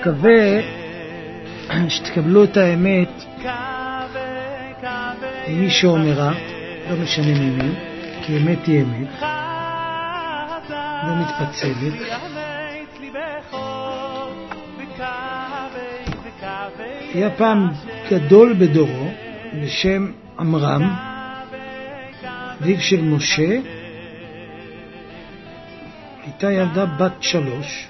מקווה שתקבלו את האמת ממי שאומרה, לא משנה ממי, כי אמת היא אמת, לא מתפצלת. היה פעם גדול בדורו בשם עמרם, אביו של משה. הייתה ילדה בת 3,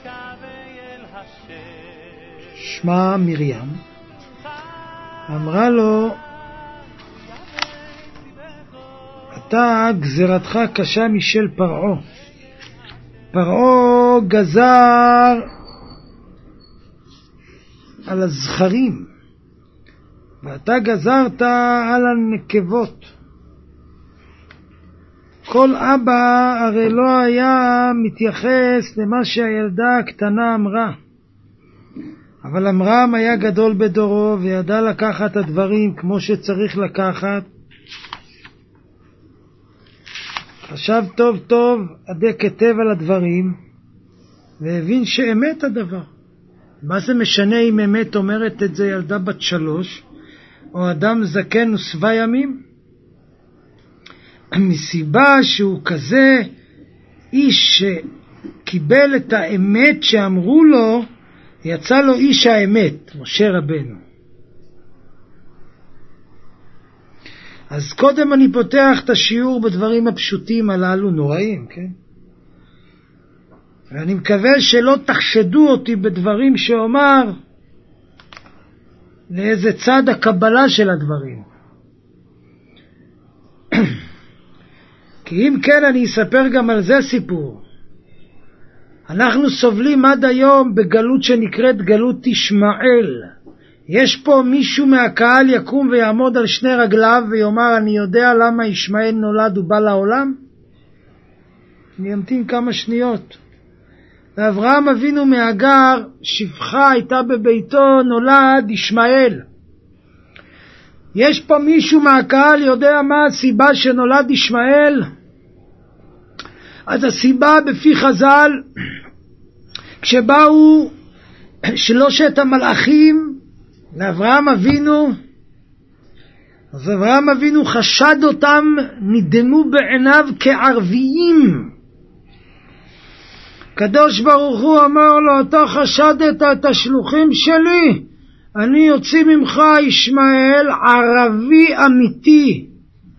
שמה מרים. אמרה לו, אתה גזירתך קשה משל פרעה. פרעה גזר על הזכרים, ואתה גזרת על הנקבות. כל אבא הרי לא היה מתייחס למה שהילדה הקטנה אמרה. אבל עמרם היה גדול בדורו וידע לקחת את הדברים כמו שצריך לקחת. חשב טוב טוב עדי כתב על הדברים והבין שאמת הדבר. מה זה משנה אם אמת אומרת את זה ילדה בת 3 או אדם זקן ושבע ימים? מסיבה שהוא כזה איש שקיבל את האמת שאמרו לו, יצא לו איש האמת, משה רבנו. אז קודם אני פותח את השיעור בדברים הפשוטים הללו, נוראים, כן? ואני מקווה שלא תחשדו אותי בדברים שאומר לאיזה צד הקבלה של הדברים. כי אם כן אני אספר גם על זה סיפור. אנחנו סובלים עד היום בגלות שנקראת גלות ישמעאל. יש פה מישהו מהקהל יקום ויעמוד על שני רגליו ויאמר, אני יודע למה ישמעאל נולד ובא לעולם? אני אמתין כמה שניות. ואברהם אבינו מהגר, שפחה הייתה בביתו, נולד ישמעאל. יש פה מישהו מהקהל יודע מה הסיבה שנולד ישמעאל? אז הסיבה בפי חז"ל, כשבאו 3 המלאכים לאברהם אבינו, אז אברהם אבינו חשד אותם, נדמו בעיניו כערביים. קדוש ברוך הוא אמר לו, אתה חשדת את השלוחים שלי, אני יוציא ממך ישמעאל ערבי אמיתי,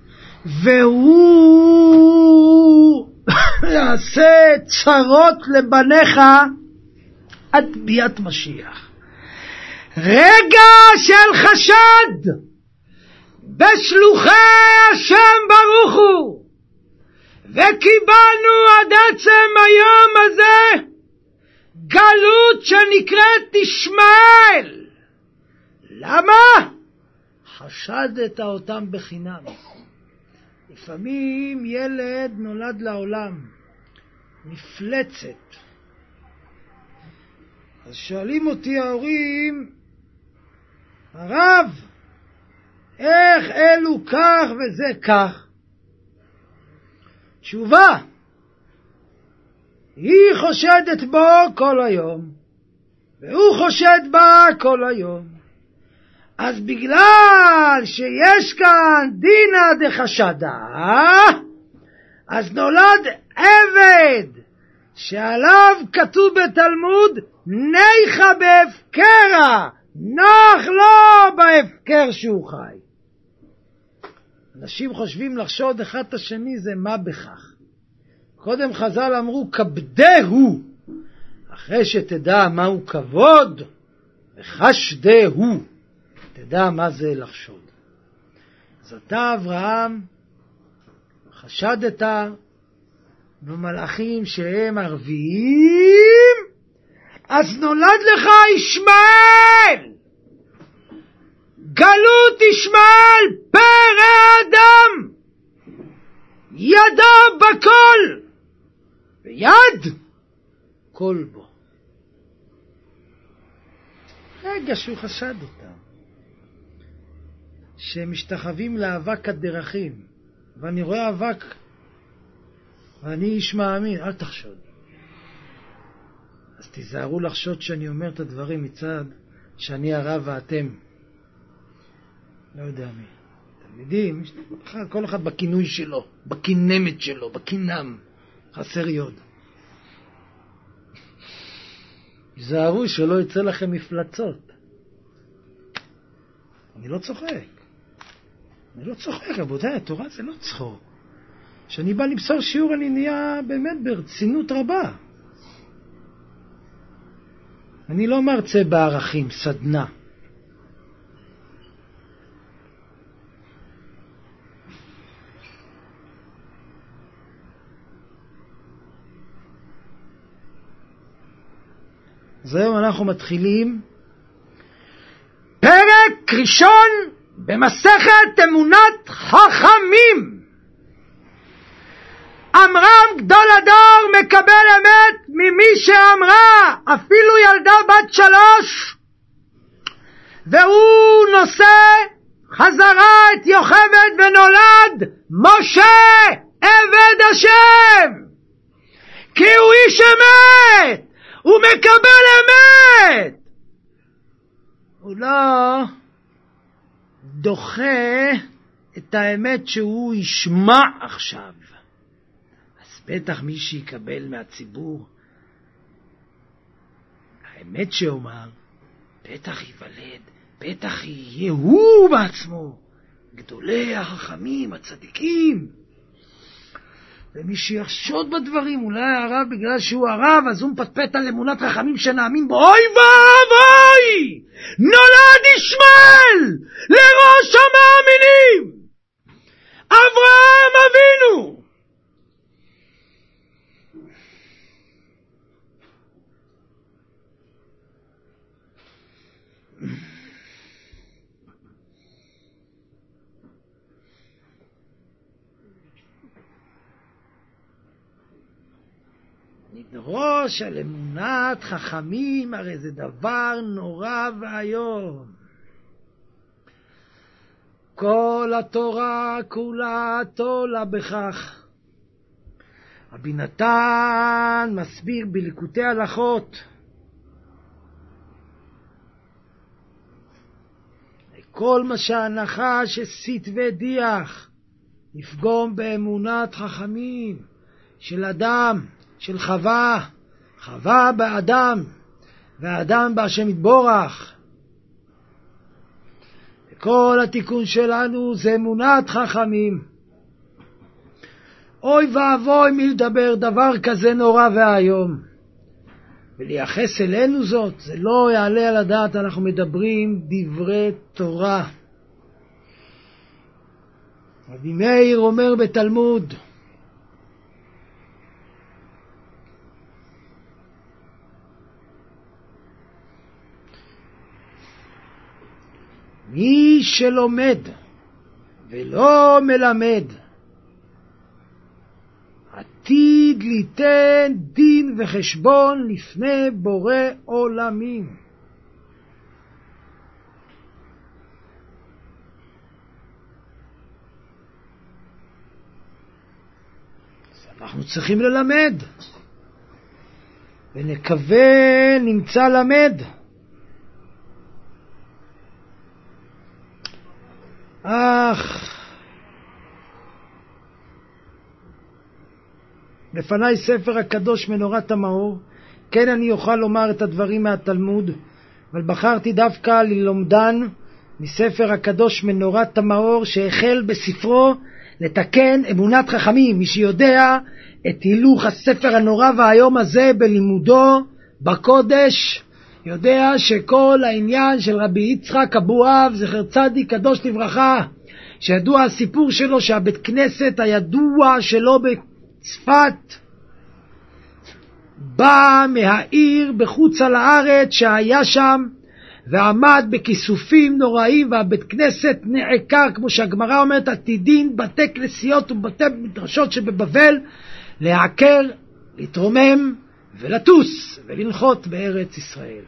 והוא יעשה צרות לבניך עד ביאת משיח. רגע של חשד בשלוחי השם ברוך הוא, וקיבלנו עד עצם היום הזה גלות שנקראת ישמעאל. למה? חשדת אותם בחינם. לפעמים ילד נולד לעולם מפלצת, אז שואלים אותי ההורים, הרב, איך אלו כך וזה כך? תשובה, היא חושדת בו כל היום והוא חושד בה כל היום. אז בגלל שיש כאן דינא דחשדא, אז נולד עבד שעליו כתוב בתלמוד, ניחא בהפקרא, נוח לו בהפקר שהוא חי. אנשים חושבים לחשוד אחד את השני, זה מה בכך. קודם חז"ל אמרו כבדהו, אחרי שתדע מהו כבוד, וחשדהו, תדע מה זה לחשוד. אז אתה אברהם חשדת במלאכים שהם ערביים, אז נולד לך ישמעאל. גלות ישמעאל פרא אדם, ידו בכל ויד כל בו. רגע שהוא חשד אותם שהם משתחווים לאבק הדרכים, ואני רואה אבק ואני איש מאמין, אל תחשוד. אז תיזהרו לחשוד שאני אומר את הדברים מצד שאני הרב ואתם. לא יודע מי. תלמידים, כל אחד בכינוי שלו, בכינמת שלו, בכינם. חסר יוד. תיזהרו שלא יצא לכם מפלצות. אני לא צוחק. רבותיי, התורה זה לא צחוק. כשאני בא למסור שיעור אני נהיה באמת ברצינות רבה. אני לא מרצה בערכים, סדנה. אז היום אנחנו מתחילים פרק ראשון במסכת אמונת חכמים. אמרם גדול הדור מקבל אמת ממי שאמרה, אפילו ילדה בת 3, והוא נושא חזרה את יוכבד ונולד משה עבד השם, כי הוא איש אמת, הוא מקבל אמת. הוא לא דוחה את האמת שהוא ישמע עכשיו. אז בטח מי שיקבל מהציבור האמת שאומר, בטח ייוולד, בטח יהיה הוא בעצמו גדולי החכמים, הצדיקים. ומי שיחשוד בדברים, אולי הרב בגלל שהוא הרב, אז הוא מפטפט על אמונת חכמים שנאמין בו. אוי ואבוי! נולד ישמעאל לראש המאמינים, אברהם אבינו. נדרוש על אמונת חכמים, הרי זה דבר נורא והיום. כל התורה כולה תולה בכך. רבי נתן מסביר בליקוטי הלכות, כל מה שהנחש הסית והדיח יפגום באמונת חכמים של אדם, של חווה באדם, והאדם בהשם יתבורך. כל התיקון שלנו זה אמונת חכמים. אוי ואבוי מי לדבר דבר כזה נורא והיום. ולייחס אלינו זאת, זה לא יעלה על הדעת, אנחנו מדברים דברי תורה. רבי מאיר אומר בתלמוד, מי שלומד ולא מלמד עתיד ליתן דין וחשבון לפני בורא עולמים. אז אנחנו צריכים ללמד, ונקווה נמצא למד. לפני ספר הקדוש מנורת המאור, כן אני אוכל לומר את הדברים מהתלמוד, אבל בחרתי דווקא ללומדן מספר הקדוש מנורת המאור, שהחל בספרו לתקן אמונת חכמים. מי שיודע את הילוך הספר הנורא והיום הזה בלימודו בקודש, יודע שכל העניין של רבי יצחק אבואב זכר צדיק קדוש לברכה, שידוע הסיפור שלו שהבית כנסת הידוע שלו בצפת בא מהעיר בחוץ על הארץ שהיה שם, ועמד בכיסופים נוראים, והבית כנסת נעקר, כמו שהגמרא אומרת, עתידין בתי כנסיות ובתי מדרשות שבבבל להעקר, להתרומם ולטוס ולנחות בארץ ישראל.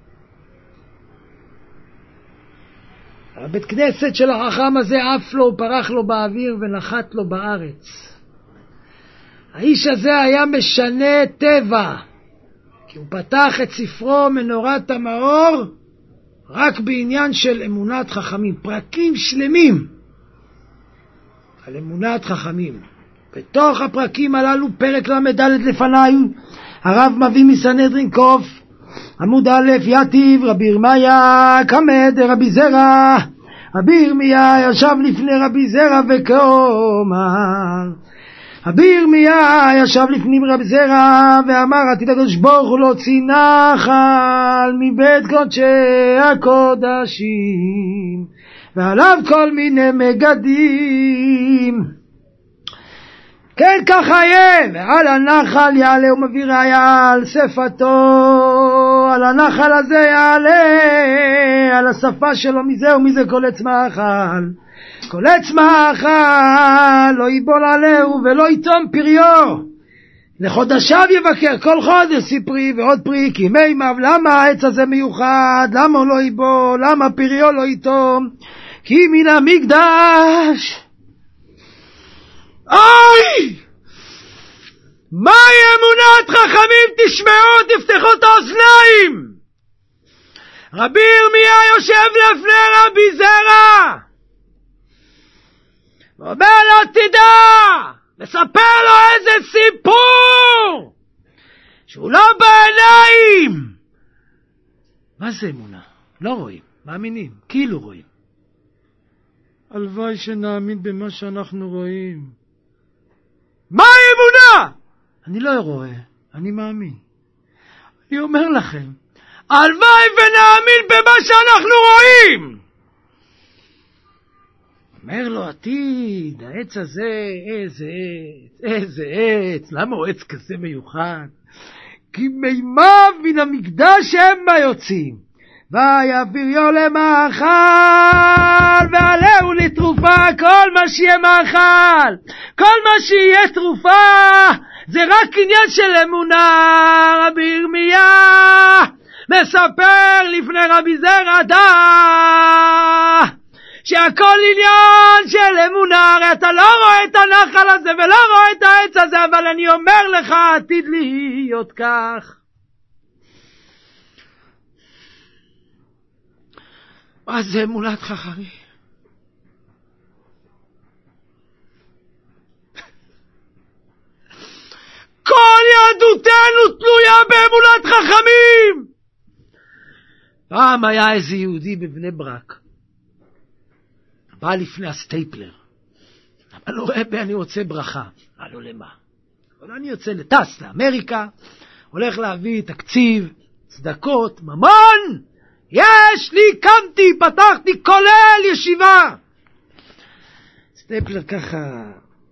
הבית כנסת של החכם הזה עף לו ופרח לו באוויר ונחת לו בארץ. האיש הזה היה משנה טבע, כי כי הוא פתח את ספרו מנורת המאור רק בעניין של אמונת חכמים, פרקים שלמים על אמונת חכמים. בתוך הפרקים הללו פרק למד לפניי הרב מביא מסנהדרין קוף עמוד א' יתיב רבי ירמיה קמא דרבי זרע. רבי ירמיה ישב לפני רבי זרע וכאומר, רבי ירמיה ישב לפני רבי זרע ואמר, עתיד הקדוש ברוך הוא להוציא נחל מבית קודשי הקודשים ועליו כל מיני מגדים, כן ככה יהיה, ועל הנחל יעלה, הוא מביא ראיה על שפתו, על הנחל הזה יעלה, על השפה שלו, מזה כל עץ מאכל, כל עץ מאכל לא ייבול עליהו ולא יתום פריו, לחודשיו יבקר, כל חודש ספרי ועוד פרי, כי מימיו, למה העץ הזה מיוחד, למה הוא לא ייבול, למה פריו לא יתום, כי מן המקדש. אוי! מהי אמונת חכמים? תשמעו, תפתחו את האוזניים. רבי ירמיה יושב לפני רבי זרע ואומר לו, תדע, מספר לו איזה סיפור שהוא לא בעיניים. מה זה אמונה? לא רואים, מאמינים, כאילו רואים. הלוואי שנאמין במה שאנחנו רואים. מה האמונה? אני לא רואה, אני מאמין. אני אומר לכם, הלוואי ונאמין במה שאנחנו רואים. אומר לו עתיד, העץ הזה, איזה עץ, למה הוא עץ כזה מיוחד? כי מימיו מן המקדש המה יוצאים, ויביאו למאכל ועליהו לתרופה, כל מה שיהיה מאכל, כל מה שיהיה תרופה, זה רק עניין של אמונה. רבי ירמיה מספר לפני רבי זרע שהכל עניין של אמונה. הרי אתה לא רואה את הנחל הזה ולא רואה את העץ הזה, אבל אני אומר לך, עתיד להיות כך. מה זה אמונת חכמים? כל יהדותנו תלויה באמונת חכמים. פעם היה איזה יהודי בבני ברק, בא לפני הסטייפלר, אמר לו, רבי, אני רוצה ברכה. אמר לו, למה? אבל אני יוצא לטס לאמריקה, הולך להביא תקציב, צדקות, ממון. יש לי, קמתי, פתחתי, כולל ישיבה. סטייפלר ככה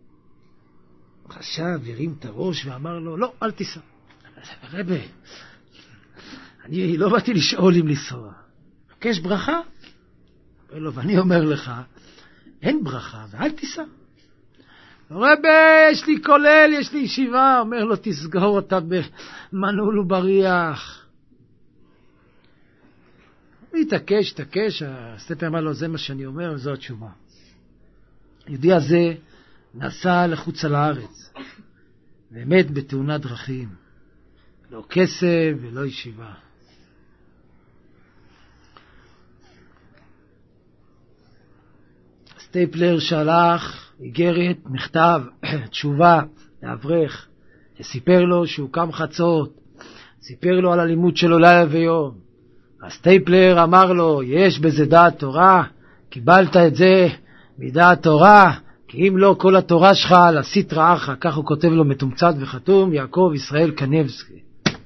חשב, הרים את הראש ואמר לו, לא, אל תיסע. רבי, אני לא באתי לשאול אם לנסוע, מבקש ברכה? אומר לו, ואני אומר לך, אין ברכה ואל תיסע. רבי, יש לי כולל, יש לי ישיבה. אומר לו, תסגור אותה במנעול ובריח. התעקש, הסטייפלר אמר לו, זה מה שאני אומר, זו התשובה. היהודי הזה נסע לחוץ על הארץ, באמת בתאונת דרכים, לא כסף ולא ישיבה. הסטייפלר שלח איגרת, מכתב, תשובה לאברך, שסיפר לו שהוא קם חצות, סיפר לו על הלימוד שלו לילה ויום. הסטייפלר אמר לו, יש בזה דעת תורה, קיבלת את זה מדעת תורה, כי אם לא כל התורה שלך על הסטרא אחרא, כך הוא כותב לו מתומצת וחתום, יעקב ישראל קניבסקי.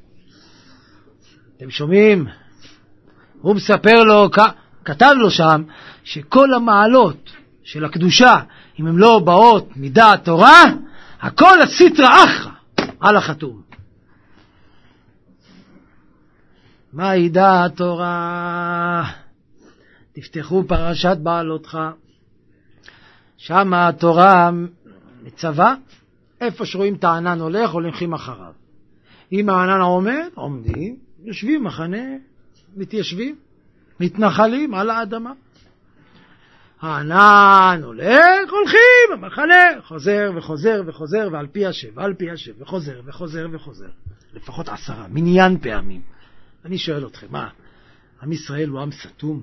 אתם שומעים? הוא מספר לו, כתב לו שם, שכל המעלות של הקדושה, אם הם לא באות מדעת תורה, הכל הסטרא אחרא על החתום. מהי דעת תורה? תפתחו פרשת בעלותך, שם התורה מצווה, איפה שרואים את הענן הולך, הולכים אחריו. אם הענן עומד, עומדים, יושבים מחנה, מתיישבים, מתנחלים על האדמה. הענן הולך, הולכים, המחנה חוזר וחוזר וחוזר, ועל פי השב, וחוזר וחוזר וחוזר. לפחות 10, מניין פעמים. אני שואל אתכם, מה, עם ישראל הוא עם סתום?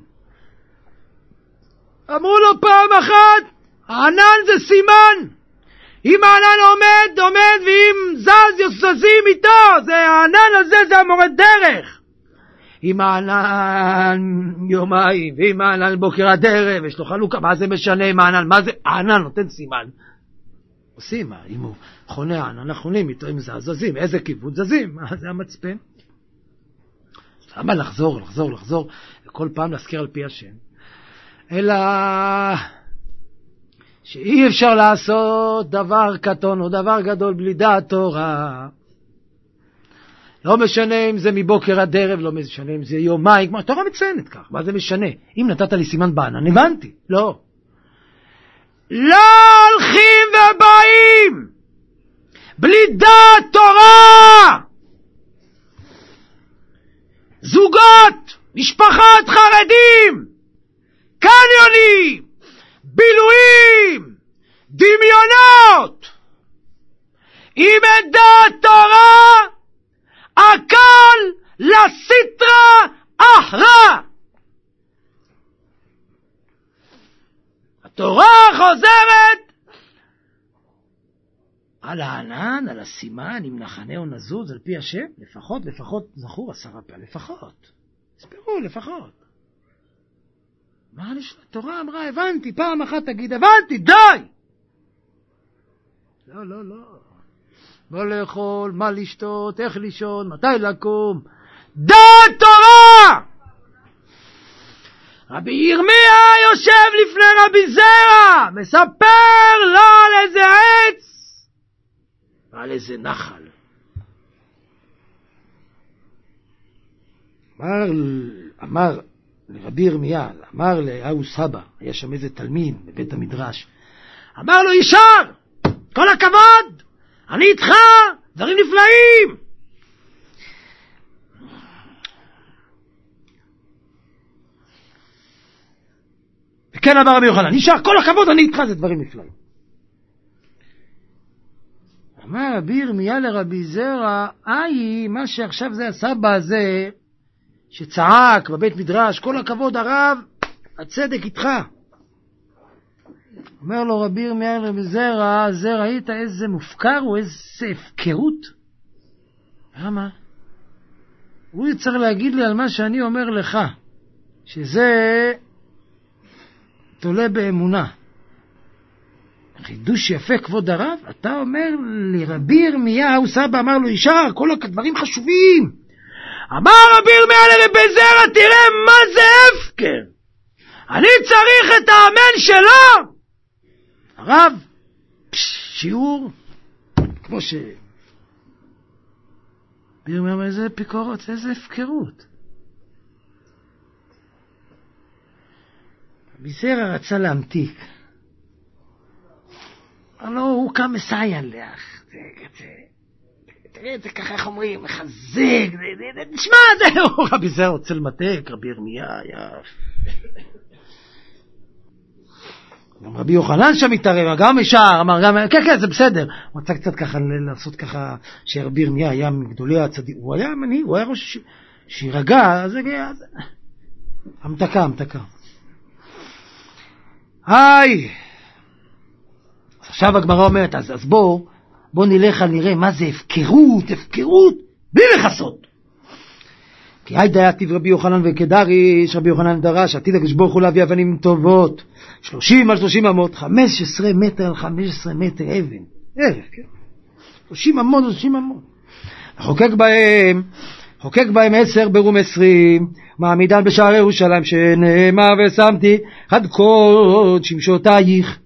אמרו לו פעם אחת, הענן זה סימן. אם הענן עומד, ואם זזים איתו, זה הענן הזה, זה המורד דרך. אם הענן יומיים, ואם הענן בוקר הדרך, יש לו חלוקה, מה זה משנה עם הענן? מה זה? הענן נותן סימן. עושים, אם הוא חונה הענן, אנחנו חונים איתו, אם זזים, איזה כיוון זזים? מה זה המצפן? למה לחזור, וכל פעם להזכיר על פי השם? אלא שאי אפשר לעשות דבר קטון או דבר גדול בלי דעת תורה. לא משנה אם זה מבוקר עד ערב, לא משנה אם זה יומיים, כמו התורה מציינת כך, מה זה משנה? אם נתת לי סימן בענן, הבנתי, לא. לא הולכים ובאים בלי דעת תורה. זוגות, משפחות, חרדים, קניונים, בילויים, דמיונות. אם אין דעת תורה, הכל לסטרה אחרא. התורה חוזרת על הענן, על הסימן, אם נחנה או נזוז על פי השם, לפחות זכור 10 פעמים, לפחות. הספרו, לפחות. מה התורה אמרה, הבנתי, פעם אחת תגיד, הבנתי, די! לא. מה לאכול, מה לשתות, איך לישון, מתי לקום. דעת תורה! רבי ירמיה יושב לפני רבי זרע, מספר לו על איזה עץ ועל איזה נחל. אמר לרבי ירמיה, אמר לאהו סבא, היה שם איזה תלמיד בבית המדרש, אמר לו, ישר, כל הכבוד, אני איתך, דברים נפלאים. וכן אמר רבי יוחנן, ישר, כל הכבוד, אני איתך, זה דברים נפלאים. אמר רבי ירמיה לרבי זרע, מה שעכשיו זה הסבא הזה, שצעק בבית מדרש, כל הכבוד הרב, הצדק איתך. אומר לו רבי ירמיה לרבי זרע, זה ראית איזה מופקר או איזה הפקרות? למה? הוא צריך להגיד לי על מה שאני אומר לך, שזה תולה באמונה. חידוש יפה כבוד הרב, אתה אומר לרבי ירמיה, הוא סבא אמר לו, ישר, כל הדברים חשובים. אמר רבי ירמיה לרבי זרע, תראה מה זה הפקר. אני צריך את האמן שלו. הרב, שיעור, כמו ש... רבי ירמיה אומר, איזה פיקורות, איזה הפקרות. רבי זרע רצה להמתיק. לא, הוא קם מסיין לך. תראה, זה ככה איך אומרים, מחזק, נשמע, זהו. רבי זרע רוצה למתק, רבי ירמיה, גם רבי יוחנן שם מתערב, גם ישר, אמר, כן, זה בסדר. הוא רצה קצת ככה, לעשות ככה, שרבי ירמיה היה מגדולי הצדיק, הוא היה מנהיג, הוא היה ראש שירגע, אז המתקה. עכשיו הגמרא אומרת, אז בוא נלך נראה מה זה הפקרות, בלי לחסות. כי היי דייתיב רבי יוחנן וקדריש, רבי יוחנן דרש, עתיד הקדוש ברוך הוא להביא אבנים טובות, 30 על 30 אמות, 15 מטר על 15 מטר אבן, כן? 30 אמות על 30 אמות. חוקק בהם 10 ברום 20, מעמידן בשערי ירושלים, שנאמר ושמתי חדקות שמשותייך,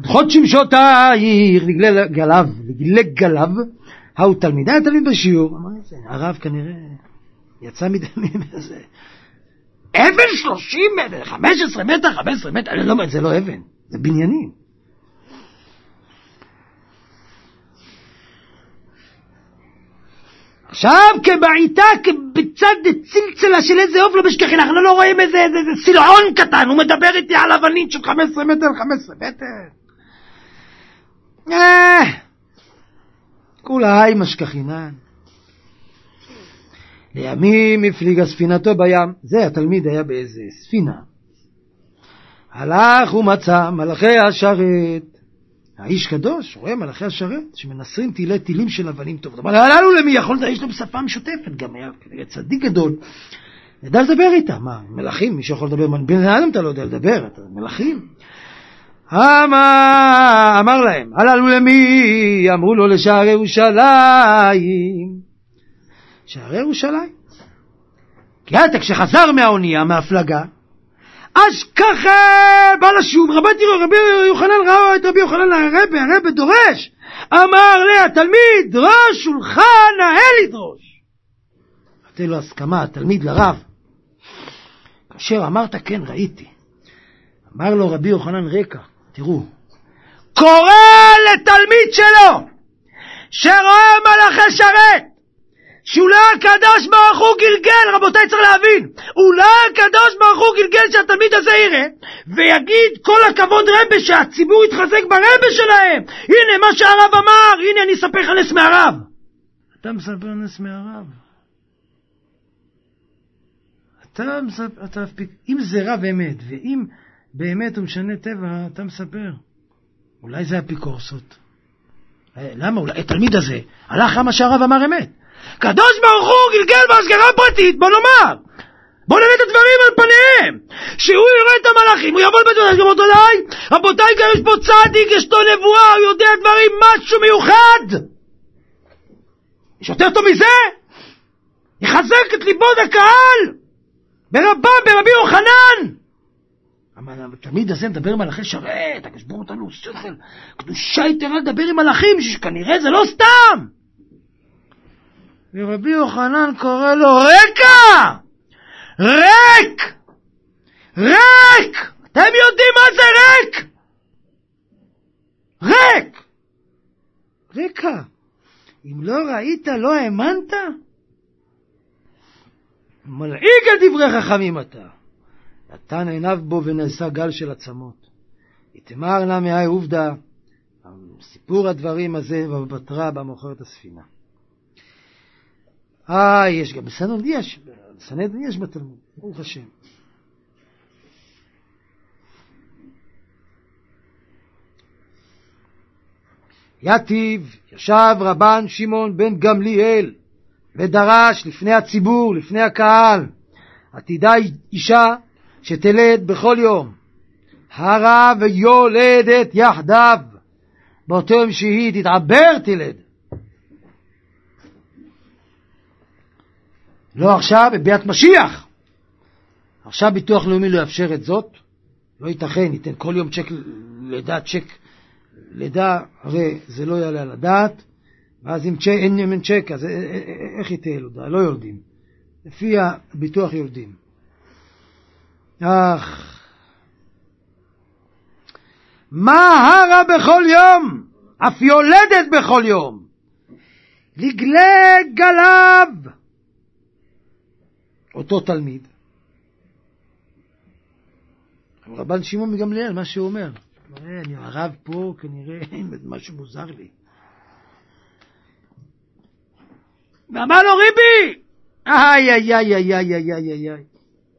לגלי גליו, הוא תלמיד בשיעור. אמר את זה, הרב כנראה יצא מדמים איזה אבן 30 מטר, 15 מטר, זה לא אבן, זה בניינים. עכשיו כבעיטה, בצד צלצלה של איזה עוף לא בשכחי, אנחנו לא רואים איזה סילעון קטן, הוא מדבר איתי על אבנית של 15 מטר, 15 מטר. כולה משכחינן. לימים הפליגה ספינתו בים. זה התלמיד היה באיזה ספינה. הלך ומצא מלאכי השרת. האיש קדוש רואה מלאכי השרת שמנסרים טילים של אבנים טובות. אבל הללו למי יכולת? יש לו בשפה משותפת, גם היה כנראה צדיק גדול. נדע לדבר איתה. מה, מלאכים, מי שיכול לדבר, בן האדם אתה לא יודע לדבר, אתה מלאכים. אמר להם, הללו למי? אמרו לו לשערי ירושלים. שערי ירושלים. כי אתה כשחזר מהאונייה, מהפלגה, אז ככה בא לשום, רבי יוחנן ראה את רבי יוחנן, הרבי דורש, אמר לי התלמיד, דרוש שולחן נאה לדרוש. נתן לו הסכמה, התלמיד לרב. כאשר אמרת כן ראיתי, אמר לו רבי יוחנן רקע, תראו, קורא לתלמיד שלו שרואה מלאכי שרת שאולי הקדוש ברוך הוא גלגל, רבותיי צריך להבין, אולי הקדוש ברוך הוא גלגל שהתלמיד הזה יראה ויגיד כל הכבוד רבי שהציבור יתחזק ברבי שלהם. הנה מה שהרב אמר, הנה אני אספר לך נס מהרב. אתה מספר נס מהרב, אם זה רב אמת ואם באמת הוא משנה טבע, אתה מספר אולי זה אפיקורסות. למה? אולי התלמיד הזה הלך כמה שהרב אמר אמת. קדוש ברוך הוא גלגל בהסגרה פרטית, בוא נאמר, בוא נראה את הדברים על פניהם, שהוא יראה את המלאכים, הוא יבוא בדברים, גם רבותיי, גם יש פה צדיק, יש לו נבואה, הוא יודע דברים, משהו מיוחד. יש יותר טוב מזה? יחזק את ליבו הקהל, ברבי יוחנן. התלמיד הזה מדבר עם מלאכי שרת, הקשבור אותנו שכל, קדושה יתרה לדבר עם מלאכים, שכנראה זה לא סתם. ורבי יוחנן קורא לו רקע, ריק, ריק. אתם יודעים מה זה ריק? ריק, רקע. אם לא ראית לא האמנת? מלעיג על דברי חכמים אתה. נתן עיניו בו ונעשה גל של עצמות. יתמר נא מהי עובדה, סיפור הדברים הזה ובטרה במוכרת הספינה. יש גם בסנהדרין יש בתלמוד, ברוך השם. יתיב ישב רבן שמעון בן גמליאל ודרש לפני הציבור, לפני הקהל, עתידה אישה שתלד בכל יום, הרה ויולדת יחדיו, באותו יום שהיא תתעבר תלד. לא עכשיו, בביאת משיח. עכשיו ביטוח לאומי לא יאפשר את זאת. לא ייתכן, ניתן כל יום צ'ק לידה, צ'ק לידה, הרי זה לא יעלה על הדעת. ואז אם אין צ'ק, אז איך יתהיה ילודה? לא יולדים. לפי הביטוח יולדים. מה הרה בכל יום? אף יולדת בכל יום. לגלג עליו. אותו תלמיד, רבן שמעון מגמליאל, מה שהוא אומר, הרב פה כנראה משהו מוזר לי. ואמר לו ריבי, איי איי איי איי איי איי איי איי.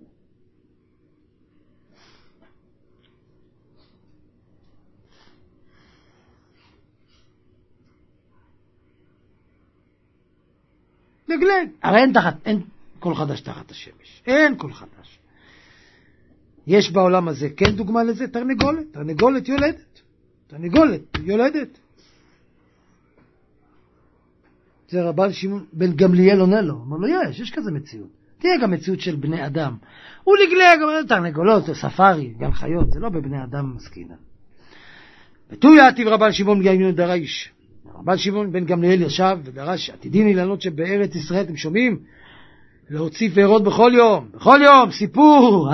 לגלג, הרי אין כל חדש תחת השמש, אין כל חדש. יש בעולם הזה כן דוגמה לזה, תרנגולת יולדת. זה רבן שמעון בן גמליאל עונה לו, אמר לו יש כזה מציאות, תהיה גם מציאות של בני אדם. הוא לגלג, תרנגולות, ספארי, גם חיות, זה לא בבני אדם מסכינה. ותוי יתיב רבן שמעון בן גמליאל דרש. רבן שמעון בן גמליאל ישב ודרש, עתידין אילנות שבארץ ישראל, אתם שומעים? להוציא פירות בכל יום, סיפור,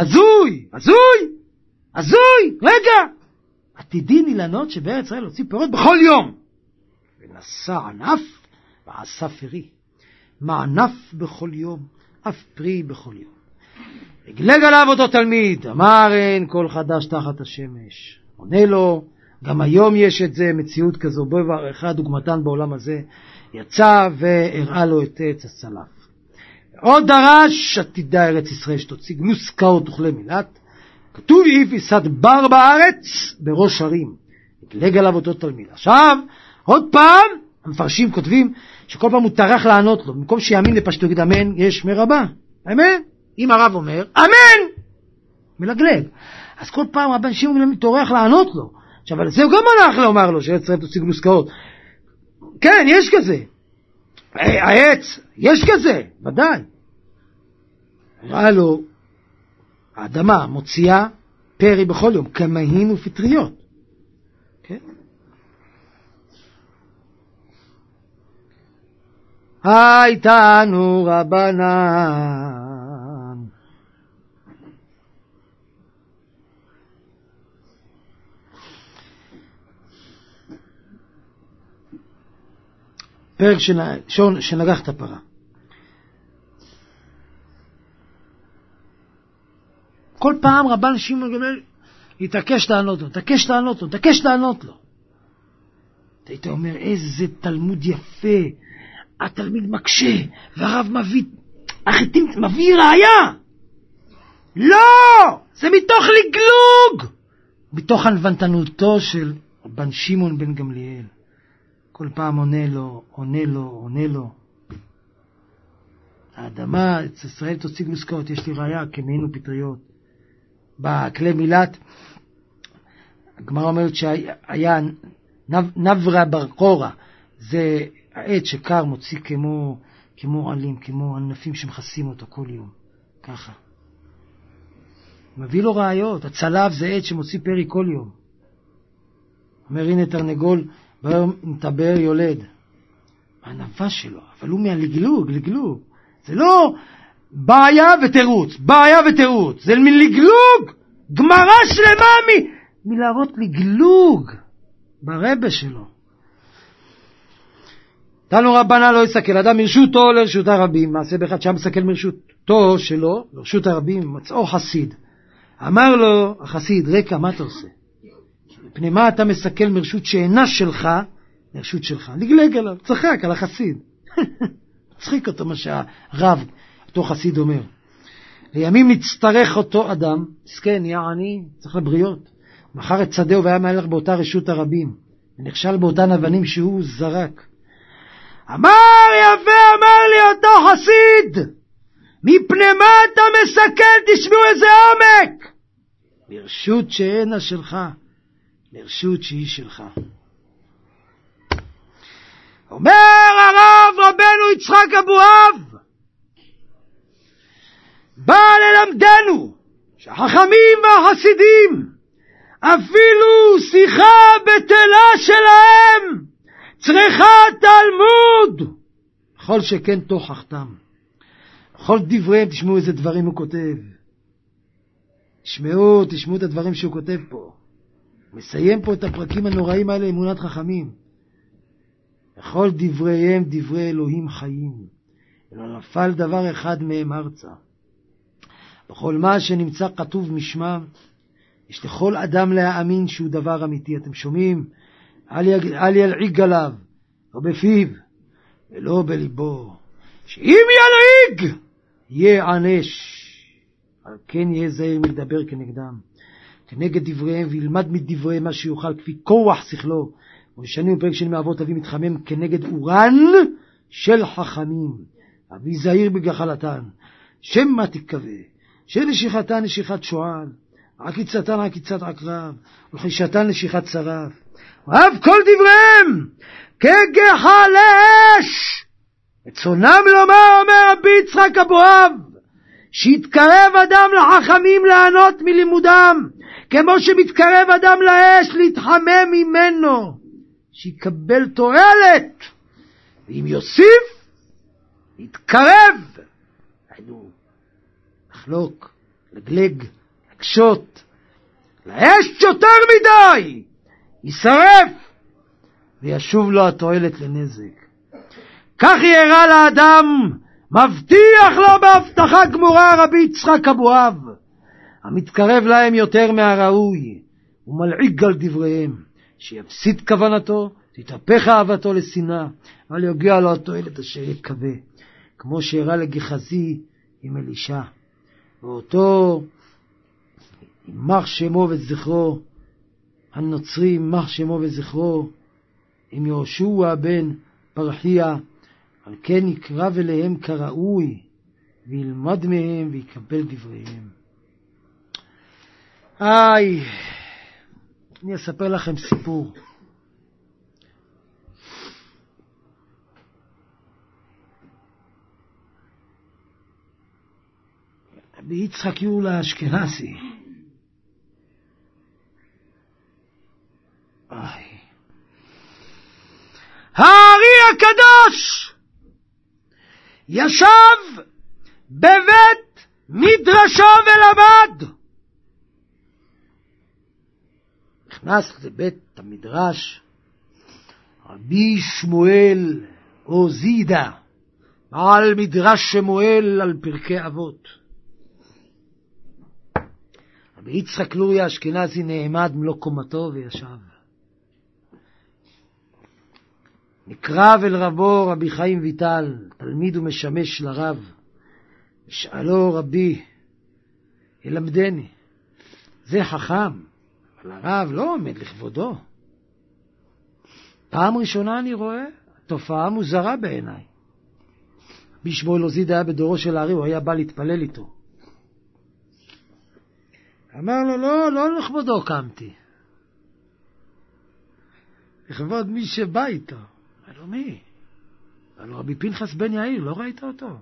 הזוי, רגע. עתידין אילנות שבארץ ישראל להוציא פירות בכל יום. ונשא ענף ועשה פרי. מענף בכל יום, אף פרי בכל יום. הגלג עליו אותו תלמיד, אמר אין כל חדש תחת השמש. עונה לו, גם היום יש את זה, מציאות כזו, בוא אחד דוגמתן בעולם הזה, יצא והראה לו את עץ הצלף. עוד דרש עתידה ארץ ישראל שתוציא גלוסקאות תאכלי מילת, כתוב איף יסד בר בארץ בראש הרים, התלג עליו אותו תלמיד. עכשיו עוד פעם המפרשים כותבים שכל פעם הוא טרח לענות לו, במקום שיאמין לפשטות יגיד אמן, יש מרבה, אמן. אם הרב אומר אמן, מלגלג. אז כל פעם רבן שמעון מתעורר לענות לו. עכשיו על זה הוא גם הלך לומר לו שארץ ישראל תוציא גלוסקאות. כן, יש כזה. העץ, יש כזה, ודאי. ראה לו, האדמה מוציאה פרי בכל יום, קמהין ופטריות. כן? הייתנו רבנן. פרק שנגח את הפרה. כל פעם רבן שמעון גמליאל התעקש לענות לו. היית אומר, איזה תלמוד יפה, התלמיד מקשה, והרב מביא ראיה. לא, זה מתוך לגלוג, מתוך הנוונתנותו של רבן שמעון בן גמליאל. כל פעם עונה לו. האדמה, אצל ישראל תוציא גלוסקאות, יש לי ראיה, קמהין ופטריות. בכלי מילת, הגמרא אומרת שהיה נברה ברקורה, זה העץ שקר מוציא כמו עלים, כמו ענפים שמכסים אותו כל יום, ככה. מביא לו ראיות, הצלב זה עץ שמוציא פרי כל יום. אומר, הנה תרנגול, מתבר יולד. הענפה שלו, אבל הוא מהלגלוג. זה לא בעיה ותירוץ, זה מלגלוג, גמרא שלמה מלהראות לגלוג ברבא שלו. תנו רבנה לא יסכל אדם מרשותו לרשות הרבים, מעשה באחד שם מסכל מרשותו שלו לרשות הרבים, מצאו חסיד. אמר לו החסיד, רקע, מה אתה עושה? פני מה אתה מסכל מרשות שאינה שלך לרשות שלך? לגלג עליו, צחק על החסיד. צחיק אותו מה שהרב, אותו חסיד אומר. לימים נצטרך אותו אדם, מסכן, יעני, צריך לבריות. מחר את שדהו והיה מהלך באותה רשות הרבים, ונכשל באותן אבנים שהוא זרק. אמר לי אותו חסיד, מפני מה אתה מסכל? תשמעו איזה עומק. לרשות שאינה שלך, לרשות שהיא שלך. אומר הרב רבנו יצחק אבואב, בא ללמדנו שהחכמים והחסידים אפילו שיחה בטלה שלהם צריכה תלמוד, בכל שכן תוכחתם. בכל דבריהם תשמעו איזה דברים הוא כותב. תשמעו את הדברים שהוא כותב פה. מסיים פה את הפרקים הנוראים האלה, אמונת חכמים. בכל דבריהם דברי אלוהים חיים, ולא נפל דבר אחד מהם ארצה. בכל מה שנמצא כתוב משמם, יש לכל אדם להאמין שהוא דבר אמיתי. אתם שומעים? אל ילעיג עליו, לא בפיו ולא בליבו, שאם ילעיג יענש. על כן יהיה זהיר מלדבר כנגדם, כנגד דבריהם, וילמד מדבריהם מה שיוכל כפי כוח שכלו. ושנים בפרק שני מאבות אבי מתחמם כנגד אורן של חכמים. אבי זהיר בגחלתן, שמא תקווה, שנשיכתן נשיכת שועל, עקיצתן עקיצת עקרב, ולחישתן נשיכת שרף. ואף כל דבריהם כגחלי אש. רצונם לומר, אומר רבי יצחק אבואב, שיתקרב אדם לחכמים לענות מלימודם, כמו שמתקרב אדם לאש להתחמם ממנו, שיקבל תועלת. ואם יוסיף, יתקרב, היינו לחלוק, לגלג, לקשות, לאש יותר מדי, ישרף, וישוב לו התועלת לנזק. כך יראה לאדם, מבטיח לו בהבטחה גמורה רבי יצחק אבואב, המתקרב להם יותר מהראוי, ומלעיג על דבריהם, שיפסיד כוונתו, תתהפך אהבתו לשנאה, אבל יגיע לו התועלת אשר יקווה. כמו שהראה לגחזי עם אלישע. ואותו יימח שמו וזכרו, הנוצרי יימח שמו וזכרו, עם יהושע בן פרחיה, על כן יקרב אליהם כראוי, וילמד מהם ויקבל דבריהם. אני אספר לכם סיפור. ביצחק יולה אשכנזי. הארי הקדוש ישב בבית מדרשו ולמד. נכנס לבית המדרש רבי שמואל עוזידה, בעל מדרש שמואל על פרקי אבות. רבי יצחק לוריה אשכנזי נעמד מלוא קומתו וישב. נקרב אל רבו רבי חיים ויטל, תלמיד ומשמש לרב. שאלו רבי, ילמדני. זה חכם, אבל הרב לא עומד לכבודו. פעם ראשונה אני רואה תופעה מוזרה בעיניי. רבי שמואל עוזיד היה בדורו של הארי, הוא היה בא להתפלל איתו. אמר לו, לא לכבודו קמתי. לכבוד מי שבא איתו. אמר לו, מי? אמר לו, רבי פנחס בן יאיר, לא ראית אותו?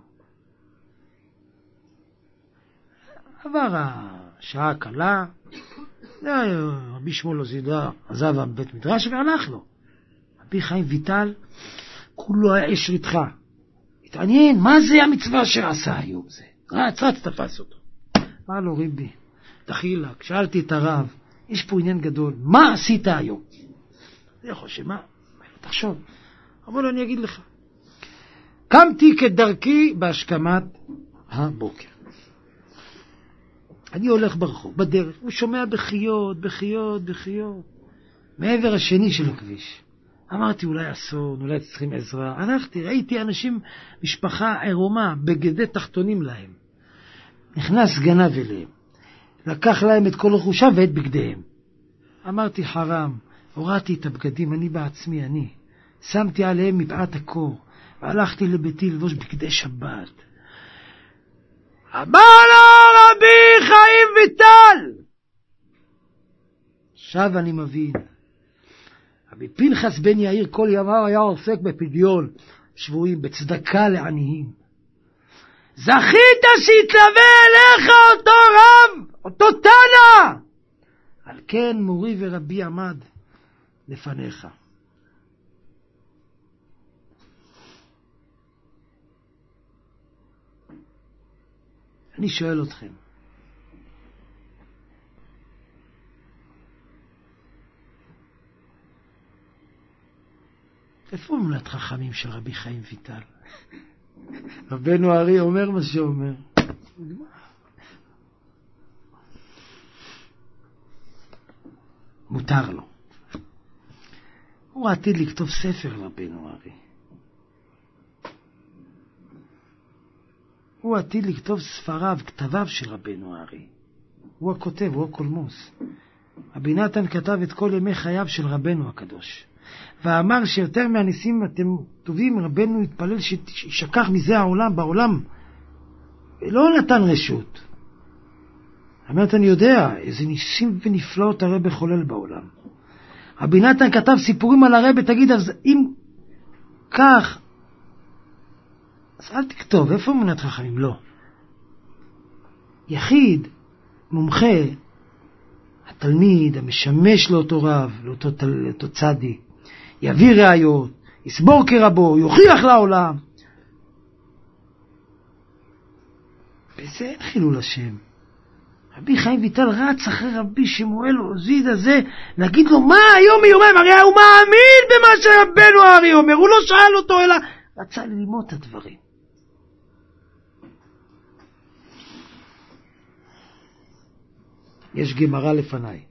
עבר השעה קלה, רבי שמואל עוזידה עזב בית מדרש והלך לו. רבי חיים ויטל, כולו היה אש ריתחה. התעניין, מה זה המצווה שעשה היום זה? רץ תפס אותו. אמר לו, ריבי, דחילק, שאלתי את הרב, יש פה עניין גדול, מה עשית היום? אני חושב, מה? תחשוב. אמר לו, אני אגיד לך. קמתי כדרכי בהשכמת הבוקר. אני הולך ברחוב, בדרך, הוא שומע בחיות. מעבר השני של הכביש. אמרתי, אולי אסון, אולי צריכים עזרה. הלכתי, ראיתי אנשים, משפחה עירומה, בגדי תחתונים להם. נכנס גנב אליהם. לקח להם את כל רכושם ואת בגדיהם. אמרתי, חרם, הורדתי את הבגדים, אני בעצמי, שמתי עליהם מפאת הקור, והלכתי לביתי לבוש בגדי שבת. אמר לו רבי חיים ויטל. עכשיו אני מבין. רבי פנחס בן יאיר כל ימיו היה עוסק בפדיון שבויים, בצדקה לעניים. זכית שיתלווה אליך אותו רב, אותו תנא. על כן מורי ורבי עמד לפניך. אני שואל אתכם, איפה אמונת חכמים של רבי חיים ויטל? רבנו הארי אומר מה שאומר. מותר לו. הוא עתיד לכתוב ספר רבנו הארי. הוא עתיד לכתוב ספריו, כתביו של רבנו הארי. הוא הכותב, הוא הקולמוס. רבי נתן כתב את כל ימי חייו של רבנו הקדוש. ואמר שיותר מהניסים אתם טובים, רבנו התפלל שישכח מזה העולם, בעולם. לא נתן רשות. אמרת, אני יודע, איזה ניסים ונפלאות הרב חולל בעולם. רבי נתן כתב סיפורים על הרב, תגיד, אז אם כך, אז אל תכתוב, איפה אמונת חכמים? לא. יחיד, מומחה, התלמיד המשמש לאותו רב, לאותו צדי, יביא ראיות, יסבור כרבו, יוכיח לעולם. וזה אין חילול השם. רבי חיים ויטל רץ אחרי רבי שמואל עוזיד הזה, להגיד לו, מה היום היא אומר? הרי הוא מאמין במה שרבנו הארי אומר, הוא לא שאל אותו, אלא רצה ללמוד את הדברים. יש גמרא לפניי.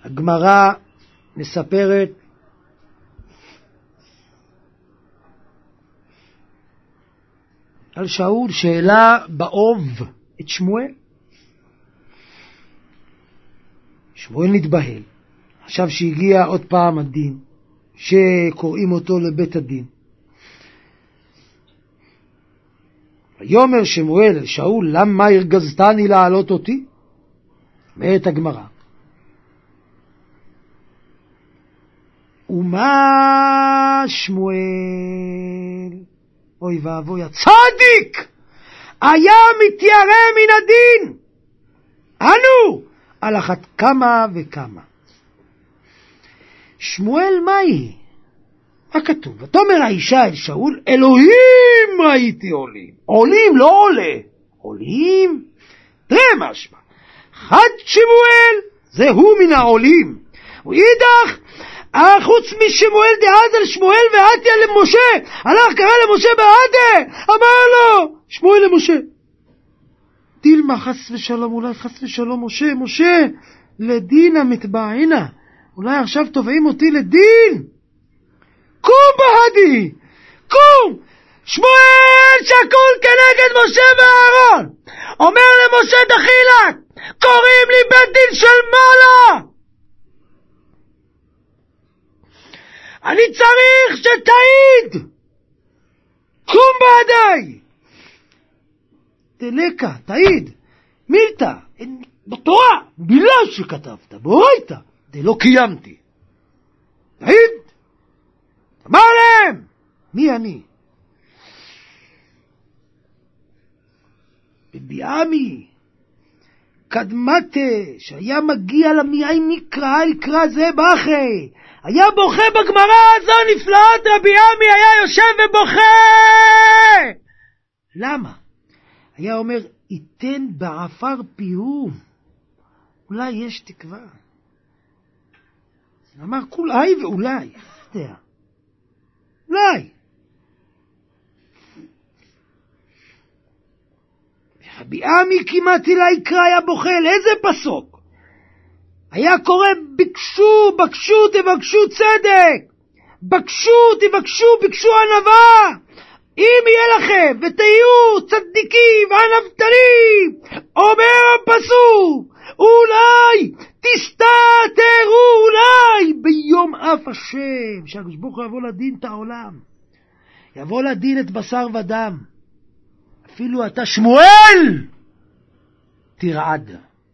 הגמרא מספרת על שאול שאלה באוב את שמואל. שמואל נתבהל, עכשיו שהגיע עוד פעם הדין, שקוראים אותו לבית הדין. ויאמר שמואל אל שאול, למה הרגזתני להעלות אותי? אומרת הגמרא, ומה שמואל, אוי ואבוי, הצדיק היה מתיירא מן הדין, אנו על אחת כמה וכמה. שמואל מהי? מה כתוב? ותאמר האישה אל שאול, אלוהים ראיתי עולים. עולים, לא עולה. עולים? תראה משמע. חד שמואל, זהו מן העולים. ואידך, חוץ משמואל דאז אל שמואל ועתיה למשה. הלך קרא למשה בעדה, אמר לו, שמואל למשה. דילמה חס ושלום, אולי חס ושלום משה, לדין המתבעינה. אולי עכשיו תובעים אותי לדין. קום בהדי, קום! שמואל שקול כנגד משה ואהרון. אומר למשה דחילק, קוראים לי בית דין של מעלה. אני צריך שתעיד. קום בהדי. תלקה, תעיד. מילתא, בתורה, מילה שכתבת, בוראיתא, דלא קיימתי. תעיד. אמר להם, מי אני? בביעמי, קדמתה, שהיה מגיע למיעי מקרא, יקרא זה בכי, היה בוכה בגמרא הזו נפלאות, רבי עמי היה יושב ובוכה. למה? היה אומר, ייתן בעפר פיהו, אולי יש תקווה. אמר כולי ואולי, יודע. אולי. רבי עמי כמעט אליי יקרא היה בוחל, איזה פסוק? היה קורא בקשו, תבקשו צדק, בקשו ענווה, אם יהיה לכם ותהיו צדיקים ענוותנים, אומר הפסוק, אולי תסתתרו, אולי ביום אף השם, שהקדוש ברוך הוא יבוא לדין את העולם, יבוא לדין את בשר ודם, אפילו אתה שמואל תרעד.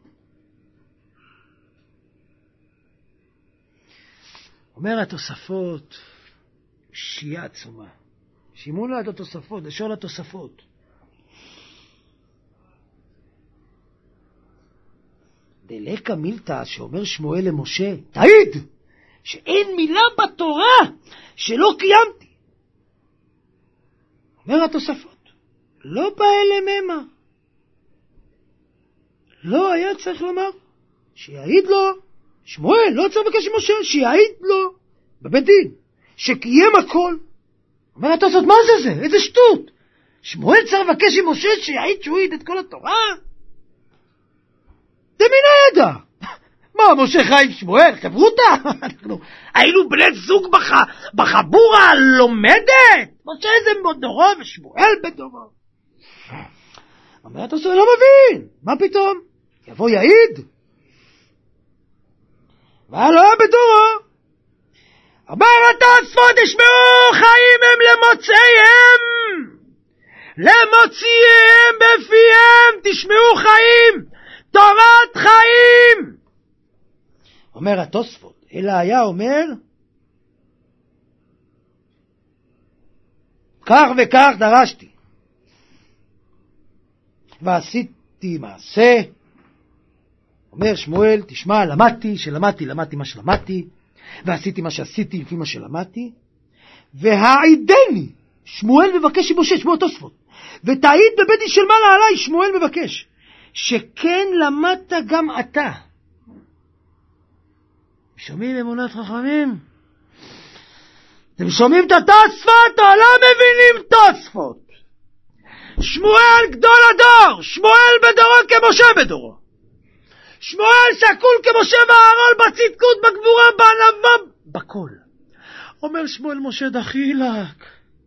אומר התוספות, שיעה עצומה, שימו לה את התוספות, לשאול התוספות. דלקה מילתא שאומר שמואל למשה, תעיד שאין מילה בתורה שלא קיימתי. אומר התוספות, לא בא אליהם המה. לא היה צריך לומר, שיעיד לו, שמואל לא צריך לבקש ממשה, שיעיד לו בבית דין, שקיים הכל. אומר התוספות, מה זה? איזה שטות. שמואל צריך לבקש עם משה שיעיד שהוא יעיד את כל התורה? זה מן הידע. מה, משה חי עם שמואל? חברותה? אנחנו היינו בני זוג בחבורה הלומדת. משה זה בדורו ושמואל בדורו. אומר התוספות, לא מבין. מה פתאום? יבוא יעיד. אבל לא בדורו. אמר התוספות, תשמעו, חיים הם למוציאם בפיהם, תשמעו חיים, תורת חיים. אומר התוספות, אלא היה אומר, כך וכך דרשתי, ועשיתי מעשה. אומר שמואל, תשמע, למדתי מה שלמדתי, ועשיתי מה שעשיתי לפי מה שלמדתי, והעידני, שמואל מבקש עם משה, שמואל תוספות, ותעיד בבית דין של מעלה עליי, שמואל מבקש, שכן למדת גם אתה. שומעים אמונת חכמים? אתם שומעים את התוספות או לא מבינים תוספות? שמואל גדול הדור, שמואל בדורו כמשה בדורו. שמואל שקול כמו שבע אהרון, בצדקות, בגבורה, בענווה, בכל. אומר שמואל משה דחילק,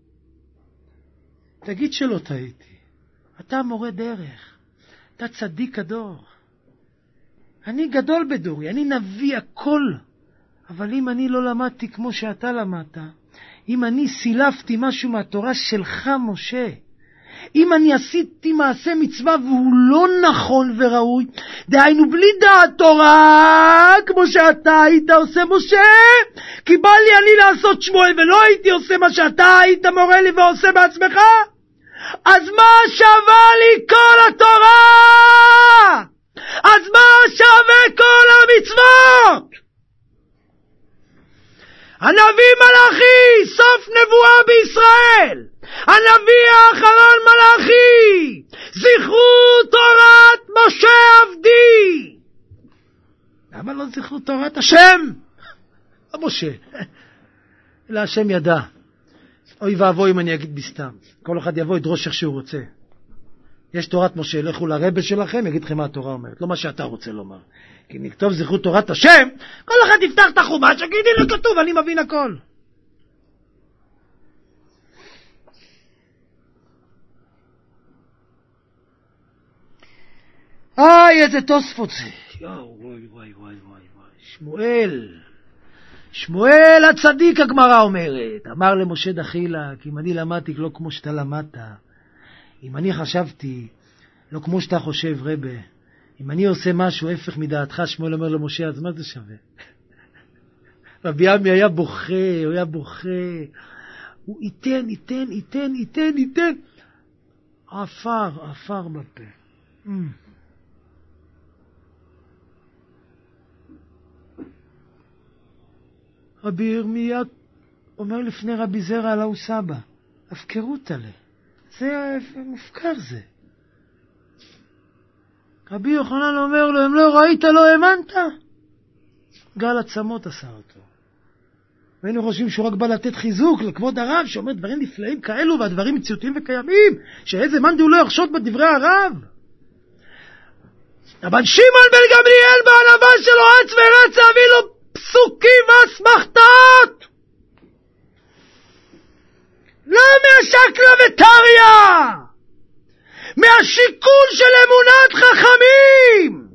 תגיד שלא טעיתי, אתה מורה דרך, אתה צדיק הדור, אני גדול בדורי, אני נביא הכל, אבל אם אני לא למדתי כמו שאתה למדת, אם אני סילפתי משהו מהתורה שלך משה, אם אני עשיתי מעשה מצווה והוא לא נכון וראוי, דהיינו בלי דעת תורה, כמו שאתה היית עושה משה, כי בא לי אני לעשות שמואל ולא הייתי עושה מה שאתה היית מורה לי ועושה בעצמך, אז מה שווה לי כל התורה? אז מה שווה כל המצוות? הנביא מלאכי, סוף נבואה בישראל, הנביא האחרון מלאכי, זכרו תורת משה עבדי. למה לא זכרו תורת השם? לא משה, אלא השם ידע. אוי ואבוי אם אני אגיד בסתם, כל אחד יבוא ידרוש איך שהוא רוצה. יש תורת משה, לכו לרבא שלכם, יגיד לכם מה התורה אומרת, לא מה שאתה רוצה לומר. כי נכתוב זכרו תורת השם, כל אחד יפתח את החומש, יגידי לי כתוב, אני מבין הכל. איזה תוספות זה. וואי. שמואל הצדיק, הגמרא אומרת, אמר למשה דחילק, אם אני למדתי לא כמו שאתה למדת, אם אני חשבתי לא כמו שאתה חושב רבא, אם אני עושה משהו הפך מדעתך, שמואל אומר למשה, אז מה זה שווה? רבי עמי היה בוכה, הוא ייתן, עפר בפה. רבי ירמיה אומר לפני רבי זרע עלהו סבא, הפקרות עליה, זה מופקר זה. רבי יוחנן אומר לו, אם לא ראית לא האמנת? גל עצמות עשה אותו. והיינו חושבים שהוא רק בא לתת חיזוק לכבוד הרב, שאומר דברים נפלאים כאלו, והדברים מציאותיים וקיימים, שאיזה מאן דהוא לא יחשוד בדברי הרב. אבל שמעון בן גמליאל בענווה שלו רץ ורץ להביא לו פסוקים ואסמכתות. לא מהשקלא וטריא, מהשיקול של אמונת חכמים.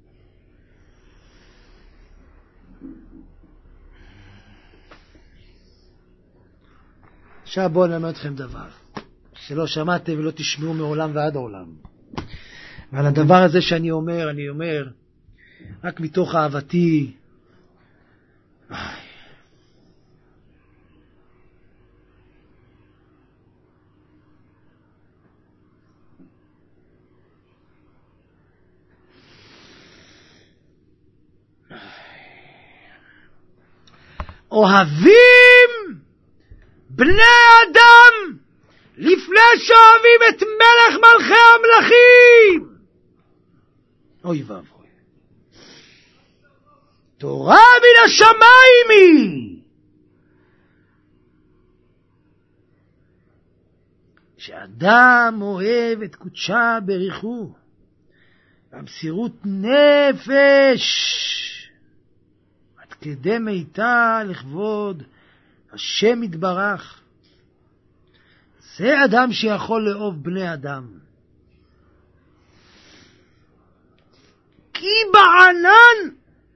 עכשיו בואו נלמד אתכם דבר שלא שמעתם ולא תשמעו מעולם ועד העולם. ועל הדבר הזה שאני אומר, אני אומר רק מתוך אהבתי. אוהבים בני אדם לפני שאוהבים את מלך מלכי המלכים. אוי ואבוי. תורה מן השמיים היא. שאדם אוהב את קודשה בריחו, והמסירות נפש עד כדי מיתה לכבוד השם יתברך. זה אדם שיכול לאהוב בני אדם. כי בענן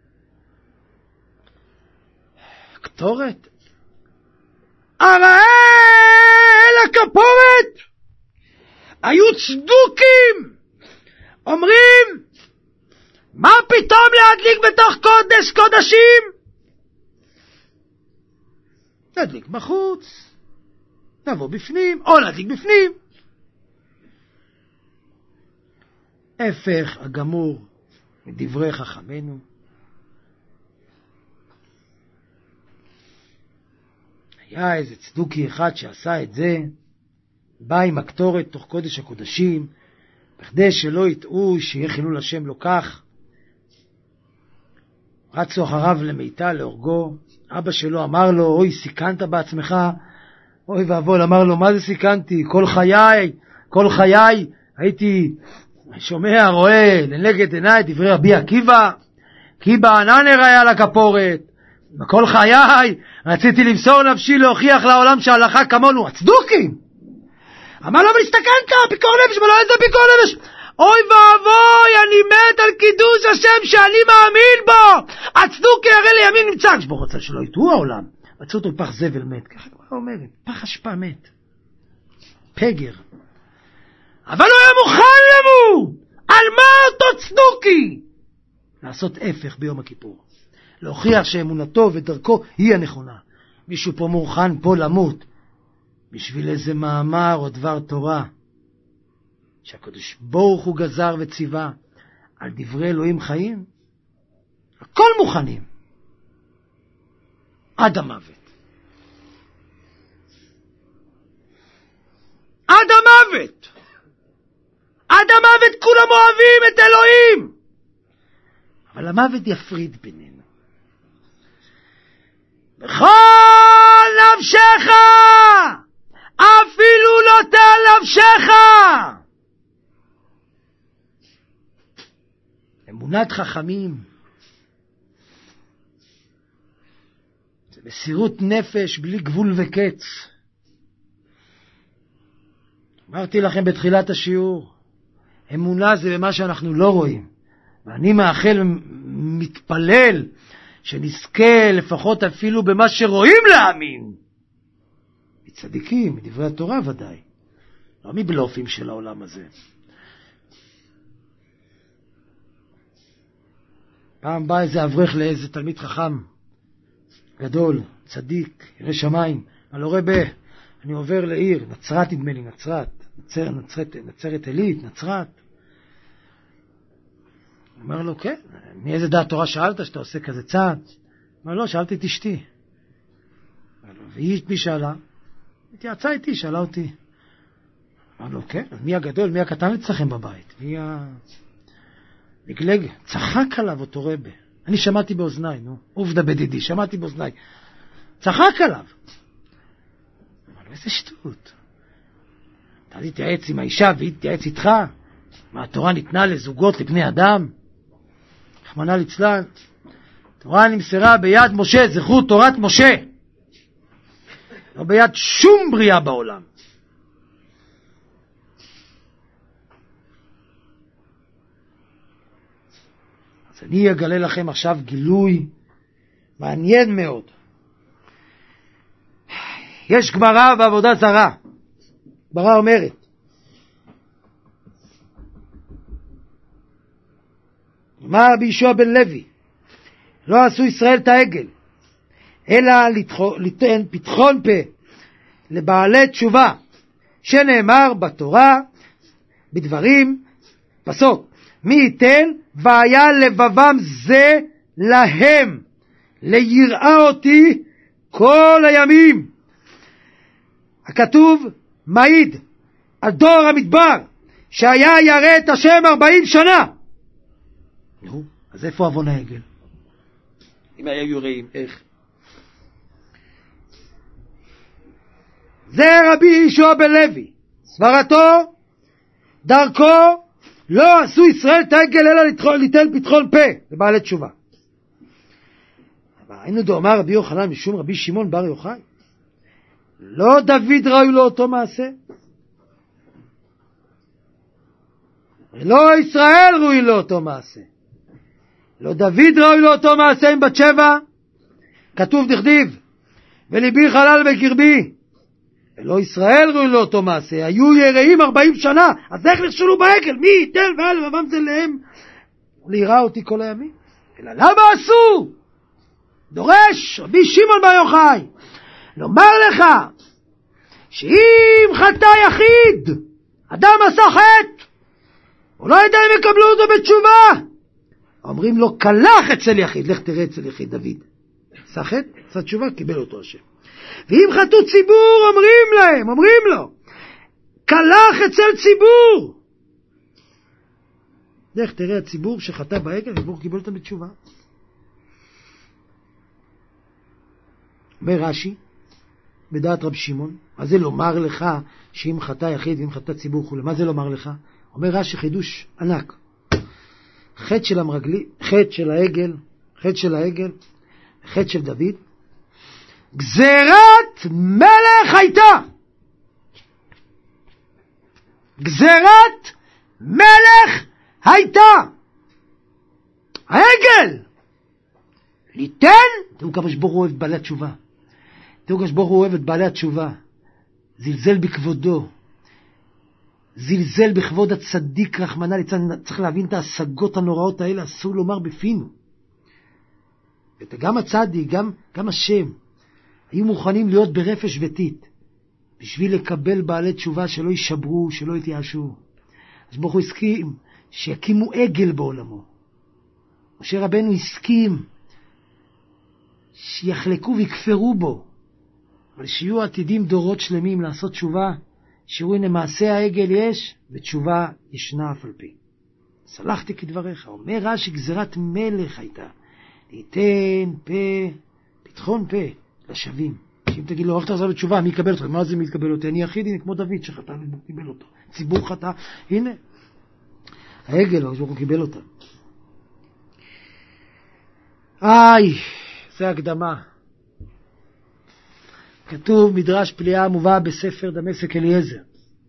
קטורת הראה אל הכפורת. היו צדוקים אומרים, מה פתאום להדליק בתוך קודש קודשים? להדליק בחוץ, נבוא בפנים, או להדליק בפנים. הפך הגמור מדברי חכמינו. היה איזה צדוקי אחד שעשה את זה, בא עם הקטורת תוך קודש הקודשים, בכדי שלא יטעו שיהיה חילול השם לא כך. רצו אחריו למיטה להורגו. אבא שלו אמר לו, אוי סיכנת בעצמך. אוי ואבוי, אמר לו, מה זה סיכנתי? כל חיי הייתי שומע, רואה לנגד עיניי דברי רבי עקיבא, כי בענן היה על הכפורת, בכל חיי רציתי למסור נפשי להוכיח לעולם שההלכה כמונו, הצדוקים. אמר לו, אבל הסתכלת, פיקור נפש, אבל לא איזה פיקור נפש. אוי ואבוי, אני מת על קידוש השם שאני מאמין בו. הצדוקי הרי לימין נמצא. כשבו רוצה שלא יטעו העולם. מצאו אותו בפח זבל מת. ככה כבר אומרת, פח אשפה מת. פגר. אבל הוא היה מוכן למות. על מה אותו צדוקי? לעשות הפך ביום הכיפור. להוכיח שאמונתו ודרכו היא הנכונה. מישהו פה מוכן פה למות. בשביל איזה מאמר או דבר תורה שהקדוש ברוך הוא גזר וציווה על דברי אלוהים חיים, הכל מוכנים עד המוות. עד המוות. עד המוות כולם אוהבים את אלוהים, אבל המוות יפריד בינינו. בכל נפשך אפילו לא תעל נפשך. אמונת חכמים זה מסירות נפש בלי גבול וקץ. אמרתי לכם בתחילת השיעור, אמונה זה במה שאנחנו לא רואים, ואני מאחל מתפלל שנזכה לפחות אפילו במה שרואים להאמין. צדיקים, מדברי התורה ודאי, לא מבלופים של העולם הזה. פעם בא איזה אברך לאיזה תלמיד חכם גדול, צדיק, ירא שמיים, אני לא רואה אני עובר לעיר, נצרת נדמה לי, נצרת עילית, נצרת. הוא אומר לו, כן, מאיזה דעת תורה שאלת שאתה עושה כזה צעד? הוא אומר לו, שאלתי את אשתי. והיא מי שאלה? התייעצה איתי, שאלה אותי. אמר לו, כן, מי הגדול, מי הקטן אצלכם בבית? מי נגלג? צחק עליו אותו רבה. אני שמעתי באוזניי, עובדה בדידי, שמעתי באוזניי. צחק עליו. אמר לו, איזה שטות. אתה תתייעץ עם האישה והיא תתייעץ איתך? מה, התורה ניתנה לזוגות, לבני אדם? רחמנא ליצלן. התורה נמסרה ביד משה, זכרו תורת משה. לא ביד שום בריאה בעולם. אז אני אגלה לכם עכשיו גילוי מעניין מאוד. יש גמרא בעבודה זרה. גמרא אומרת, אמר רבי יהושע בן לוי, לא עשו ישראל את העגל, אלא ליתן פתחון פה לבעלי תשובה, שנאמר בתורה, בדברים, פסוק, מי ייתן והיה לבבם זה להם, ליראה אותי כל הימים. הכתוב מעיד על דור המדבר, שהיה ירא את השם 40 שנה. נו, אז איפה אבון העגל? אם היה יוראים, איך? זה רבי יהושע בן לוי, סברתו, דרכו, לא עשו ישראל את העגל אלא ליתן פתחון פה לבעלי תשובה. אבל היינו דאמר רבי יוחנן משום רבי שמעון בר יוחאי, לא דוד ראוי לו אותו מעשה, לא ישראל ראוי לו אותו מעשה, לא דוד ראוי לו אותו מעשה עם בת שבע, כתוב דכתיב, וליבי חלל בקרבי, ולא ישראל ראוי לו אותו מעשה, היו יראים 40 שנה, אז איך נכשלו בעגל? מי ייתן והיה לבבם זה להם ליראה אותי כל הימים? אלא למה עשו? דורש רבי שמעון בר יוחאי לומר לך שאם חטא יחיד, אדם עשה חטא, הוא לא יודע אם יקבלו אותו בתשובה, אומרים לו קלח אצל יחיד, לך תראה אצל יחיד דוד, עשה חטא, עשה תשובה, קיבל אותו השם. ואם חטאו ציבור, אומרים לו קלח אצל ציבור, לך תראה הציבור שחטא בעגל ובור קיבל אותם בתשובה. אומר רש"י בדעת רב שמעון, מה זה לומר לך שאם חטא יחיד ואם חטא ציבור וכו', מה זה לומר לך? אומר רש"י חידוש ענק. חטא של המרגלי, חטא של העגל, חטא של דוד, גזירת מלך הייתה. גזירת מלך הייתה. העגל ליתן, תראו כמה שברוך הוא אוהב את בעלי התשובה. תראו כמה שברוך הוא אוהב את בעלי התשובה. זלזל בכבודו. זלזל בכבוד הצדיק רחמנא ליצלן. צריך להבין את ההשגות הנוראות האלה, אסור לומר בפינו. וגם הצדיק, גם השם, היו מוכנים להיות ברפש ותית, בשביל לקבל בעלי תשובה שלא יישברו, שלא יתייאשו. אז ברוך הוא הסכים שיקימו עגל בעולמו. משה רבנו הסכים שיחלקו ויקפרו בו, אבל שיהיו עתידים דורות שלמים לעשות תשובה, שיראו הנה מעשה העגל יש, ותשובה ישנה אף על פי. סלחתי כדבריך. אומר רש"י גזירת מלך הייתה, ליתן פתחון פה לשווים. שאם תגיד לו, איך תחזור לתשובה, מי יקבל אותך? מה זה מי יקבל אותי? אני יחיד, הנה כמו דוד שחטא וקיבל אותו. ציבור חטא, הנה. העגל, הוא קיבל אותה. זה הקדמה. כתוב מדרש פליאה מובא בספר דמשק אליעזר.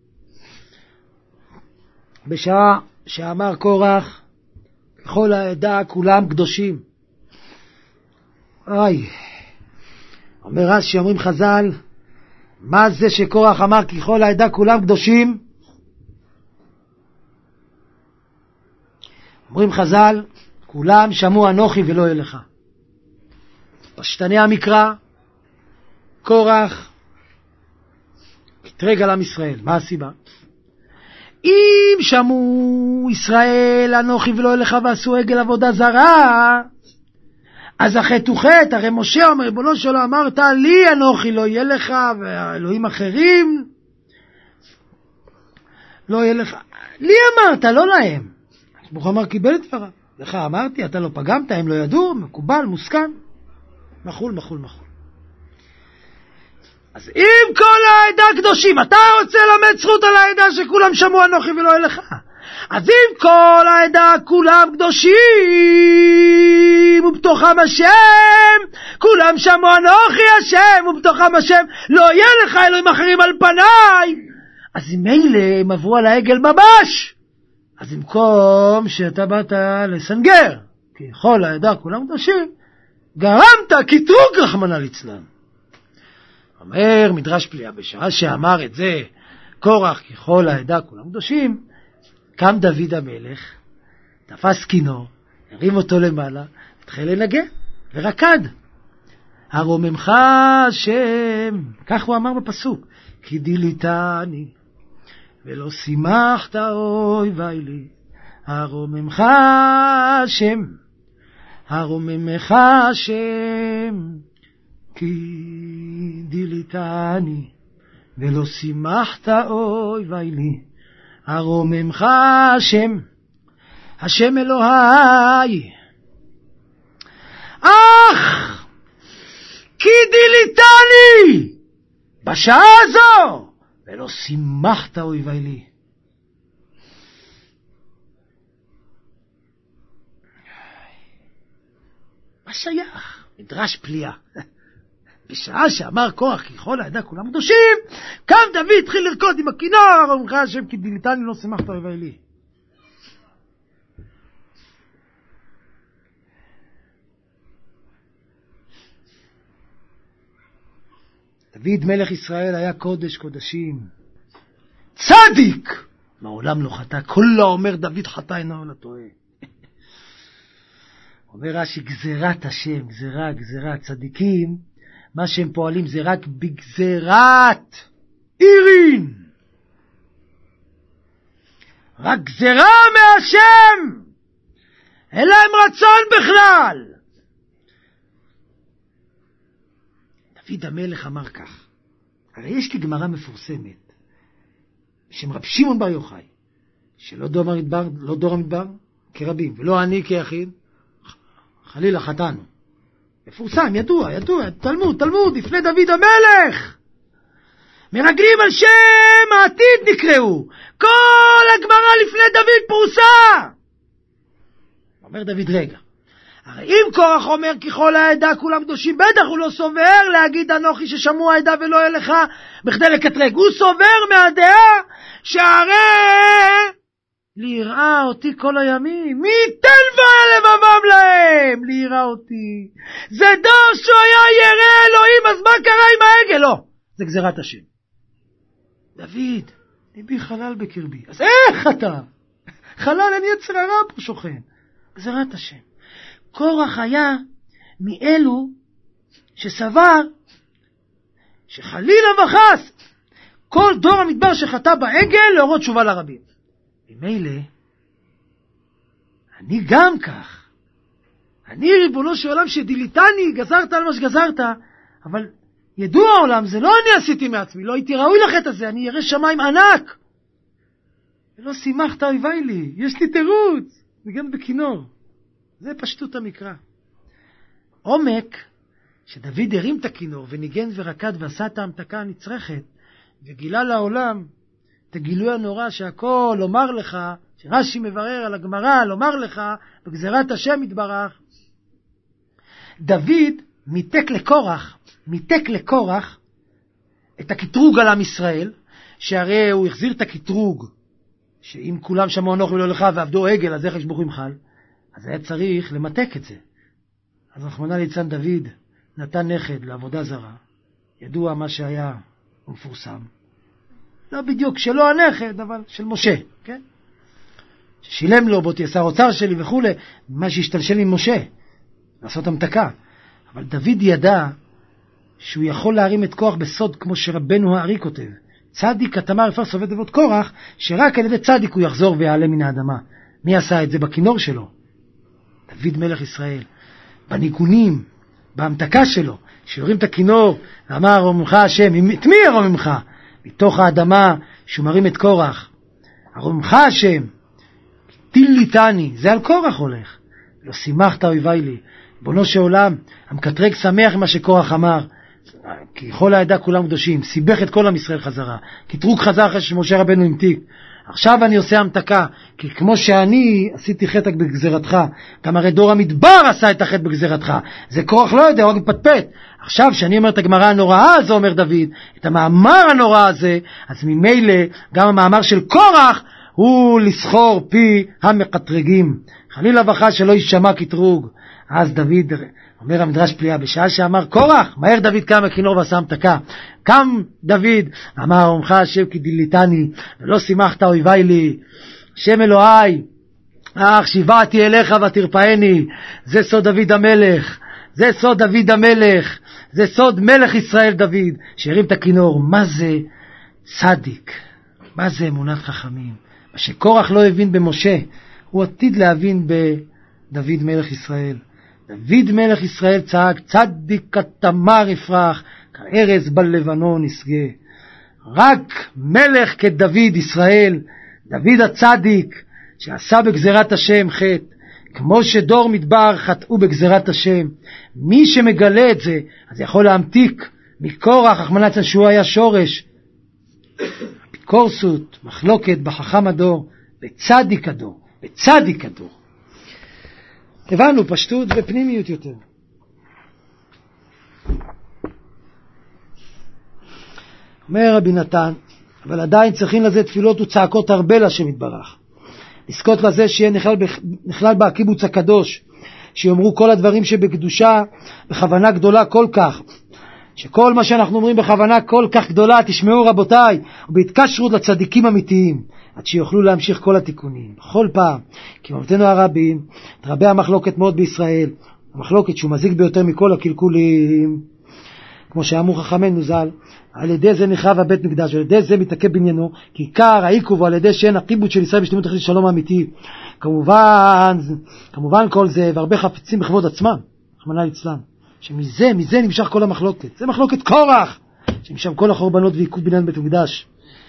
בשעה שאמר קורח, ככל העדה כולם קדושים. אומר רש"י, אומרים חז"ל, מה זה שקורח אמר ככל העדה כולם קדושים? אומרים חז"ל, כולם שמעו אנוכי ולא יהיה לך. פשטני המקרא, קורח קטרג על עם ישראל. מה הסיבה? אם שמעו ישראל אנוכי ולא יהיה לך ועשו עגל עבודה זרה, אז החטא הוא חטא. הרי משה אומר, ריבונו של עולם, אמרת לי אנוכי לא יהיה לך, ואלוהים אחרים לא יהיה לך. לי אמרת, לא להם. ברוך אמר קיבל את דבריו. לך אמרתי, אתה לא פגמת, הם לא ידעו, מקובל, מוסכם. מחול. אז אם כל העדה קדושים, אתה רוצה ללמד זכות על העדה שכולם שמעו אנוכי ולא יהיה לך. אז אם כל העדה כולם קדושים ובתוכם השם, כולם שמעו אנוכי השם ובתוכם השם, לא יהיה לך אלוהים אחרים על פניי. אז אם מילא הם עברו על העגל ממש, אז במקום שאתה באת לסנגר, כי כל העדה כולם קדושים, גרמת קטרוג רחמנא ליצלן. אומר מדרש פליאה, בשעה שאמר את זה קורח ככל העדה כולם קדושים, קם דוד המלך, תפס כינור, הרים אותו למעלה, התחיל לנגן ורקד. הרוממך השם, כך הוא אמר בפסוק, כי דיליתני ולא שימחת אויבי לי. הרוממך השם, הרוממך השם, כי דיליתני ולא שימחת אויבי לי. הרוממך השם, השם אלוהי, אך כי דיליתני בשעה הזו ולא שימחת אויבי לי. מה שייך? מדרש פליאה. בשעה שאמר קורח ככל העדה כולם קדושים, קם דוד התחיל לרקוד עם הכינור, הרוממך השם כי דיליתני לא שימחת אויבי לי. דוד מלך ישראל היה קודש קודשים, צדיק, מעולם לא חטא. כל האומר דוד חטא אינו אלא טועה. אומר רש"י, גזירת השם, גזירה, צדיקים, מה שהם פועלים זה רק בגזירת עירין, רק גזירה מהשם, אין להם רצון בכלל. דוד המלך אמר כך, הרי יש לי גמרא מפורסמת בשם רב שמעון בר יוחאי, שלא דור המדבר כרבים ולא אני כיחיד, חלילה חטאנו. מפורסם, ידוע, תלמוד, לפני דוד המלך. מרגלים על שם העתיד נקראו, כל הגמרא לפני דוד פרוסה. אומר דוד, רגע, הרי אם קורח אומר ככל העדה כולם קדושים, בטח הוא לא סובר להגיד אנוכי ששמעו העדה ולא יהיה לך בכדי לקטרג. הוא סובר מהדעה שהרי ליראה אותי כל הימים, מי ייתן בא לבבם להם ליראה אותי. זה דור שהוא היה ירא אלוהים, אז מה קרה עם העגל? לא, זה גזירת השם. דוד, ליבי חלל בקרבי. אז איך אתה? חלל, אני יצר הרע פה שוכן. גזירת השם. קורח היה מאלו שסבר שחלילה וחס כל דור המדבר שחטא בעגל להורות תשובה לרבים. ממילא אני גם כך. אני ריבונו של עולם שדיליתני, גזרת על מה שגזרת, אבל ידוע העולם, זה לא אני עשיתי מעצמי, לא הייתי ראוי לחטא הזה, אני ירא שמיים ענק. ולא שימחת אויבי לי, יש לי תירוץ, וגם בכינור. זה פשטות המקרא. עומק, שדוד הרים את הכינור וניגן ורקד ועשה את ההמתקה הנצרכת, וגילה לעולם את הגילוי הנורא שהכל לומר לך, שרש"י מברר על הגמרא, לומר לך בגזירת השם יתברך. דוד מיתק לקורח את הקטרוג על עם ישראל, שהרי הוא החזיר את הקטרוג, שאם כולם שמעו אנוכי ולא לך ועבדו עגל, אז איך ישבחו עם חל? אז היה צריך למתק את זה. אז רחמנא ליצלן דוד נתן נכד לעבודה זרה. ידוע מה שהיה ומפורסם. לא בדיוק שלו הנכד, אבל של משה, כן? ששילם לו, בוא תהיה שר אוצר שלי וכו', מה שהשתלשל עם משה, לעשות המתקה. אבל דוד ידע שהוא יכול להרים את כוח בסוד, כמו שרבנו הארי כותב. צדיק התמר יפר סובב דבות קורח, שרק על ידי צדיק הוא יחזור ויעלה מן האדמה. מי עשה את זה? בכינור שלו. דוד מלך ישראל. בניגונים, בהמתקה שלו, שיורים את הכינור, ואמר הרוממך השם, את מי הרוממך? מתוך האדמה שהוא מרים את קורח. הרוממך השם, דיליתני, זה על קורח הולך. לא שימחת אויבי לי. בונו של עולם, המקטרג שמח מה שקורח אמר, כי כל העדה כולם קדושים, סיבך את כל עם ישראל חזרה, קטרוג חזר אחרי שמשה רבנו המתיק. עכשיו אני עושה המתקה, כי כמו שאני עשיתי חטא בגזירתך, גם הרי דור המדבר עשה את החטא בגזירתך, זה קורח לא יודע, הוא רק פטפט. עכשיו שאני אומר את הגמרא הנוראה הזו, אומר דוד, את המאמר הנורא הזה, אז ממילא גם המאמר של קורח הוא לסחור פי המקטרגים, חלילה וחס שלא יישמע קטרוג. אז דוד, אומר המדרש פליאה, בשעה שאמר קורח, מהר דוד קם הכינור ועשה המתקה. קם דוד, אמר הרוממך השם כי דיליתני, ולא שימחת אויבי לי, השם אלוהי, שיבעתי אליך ותרפאני. זה סוד דוד המלך, זה סוד דוד המלך, זה סוד מלך ישראל דוד, שהרים את הכינור. מה זה צדיק? מה זה אמונת חכמים? מה שקורח לא הבין במשה, הוא עתיד להבין בדוד מלך ישראל. דוד מלך ישראל צעק, צדיק כתמר יפרח, כארז בלבנון יסגה. רק מלך כדוד ישראל, דוד הצדיק, שעשה בגזירת השם חטא, כמו שדור מדבר חטאו בגזירת השם. מי שמגלה את זה, אז יכול להמתיק מקורח, רחמנא ליצלן, שהוא היה שורש אפיקורסות, מחלוקת בחכם הדור, בצדיק הדור, בצדיק הדור. הבנו פשטות ופנימיות יותר. אומר רבי נתן, אבל עדיין צריכים לזה תפילות וצעקות הרבה לשם יתברך. לזכות לזה שיהיה נכלל בקיבוץ הקדוש, שיאמרו כל הדברים שבקדושה בכוונה גדולה כל כך, שכל מה שאנחנו אומרים בכוונה כל כך גדולה, תשמעו רבותיי, ובהתקשרות לצדיקים אמיתיים, עד שיוכלו להמשיך כל התיקונים. בכל פעם, כי במתנו הרבים, תרבה המחלוקת מאוד בישראל, המחלוקת שהוא מזיק ביותר מכל הקלקולים, כמו שאמרו חכמינו ז"ל, על ידי זה נחרב הבית מקדש, ועל ידי זה מתעכב בניינו, כי עיקר העיכוב על ידי שאין הקיבוץ של ישראל בשלמות תכלית שלום אמיתי. כמובן כל זה, והרבה חפצים בכבוד עצמם, רחמנא ליצלן, שמזה נמשך כל המחלוקת. זה מחלוקת קורח, שנמשך כל החורבנות ועיכוב בניין בית מקדש.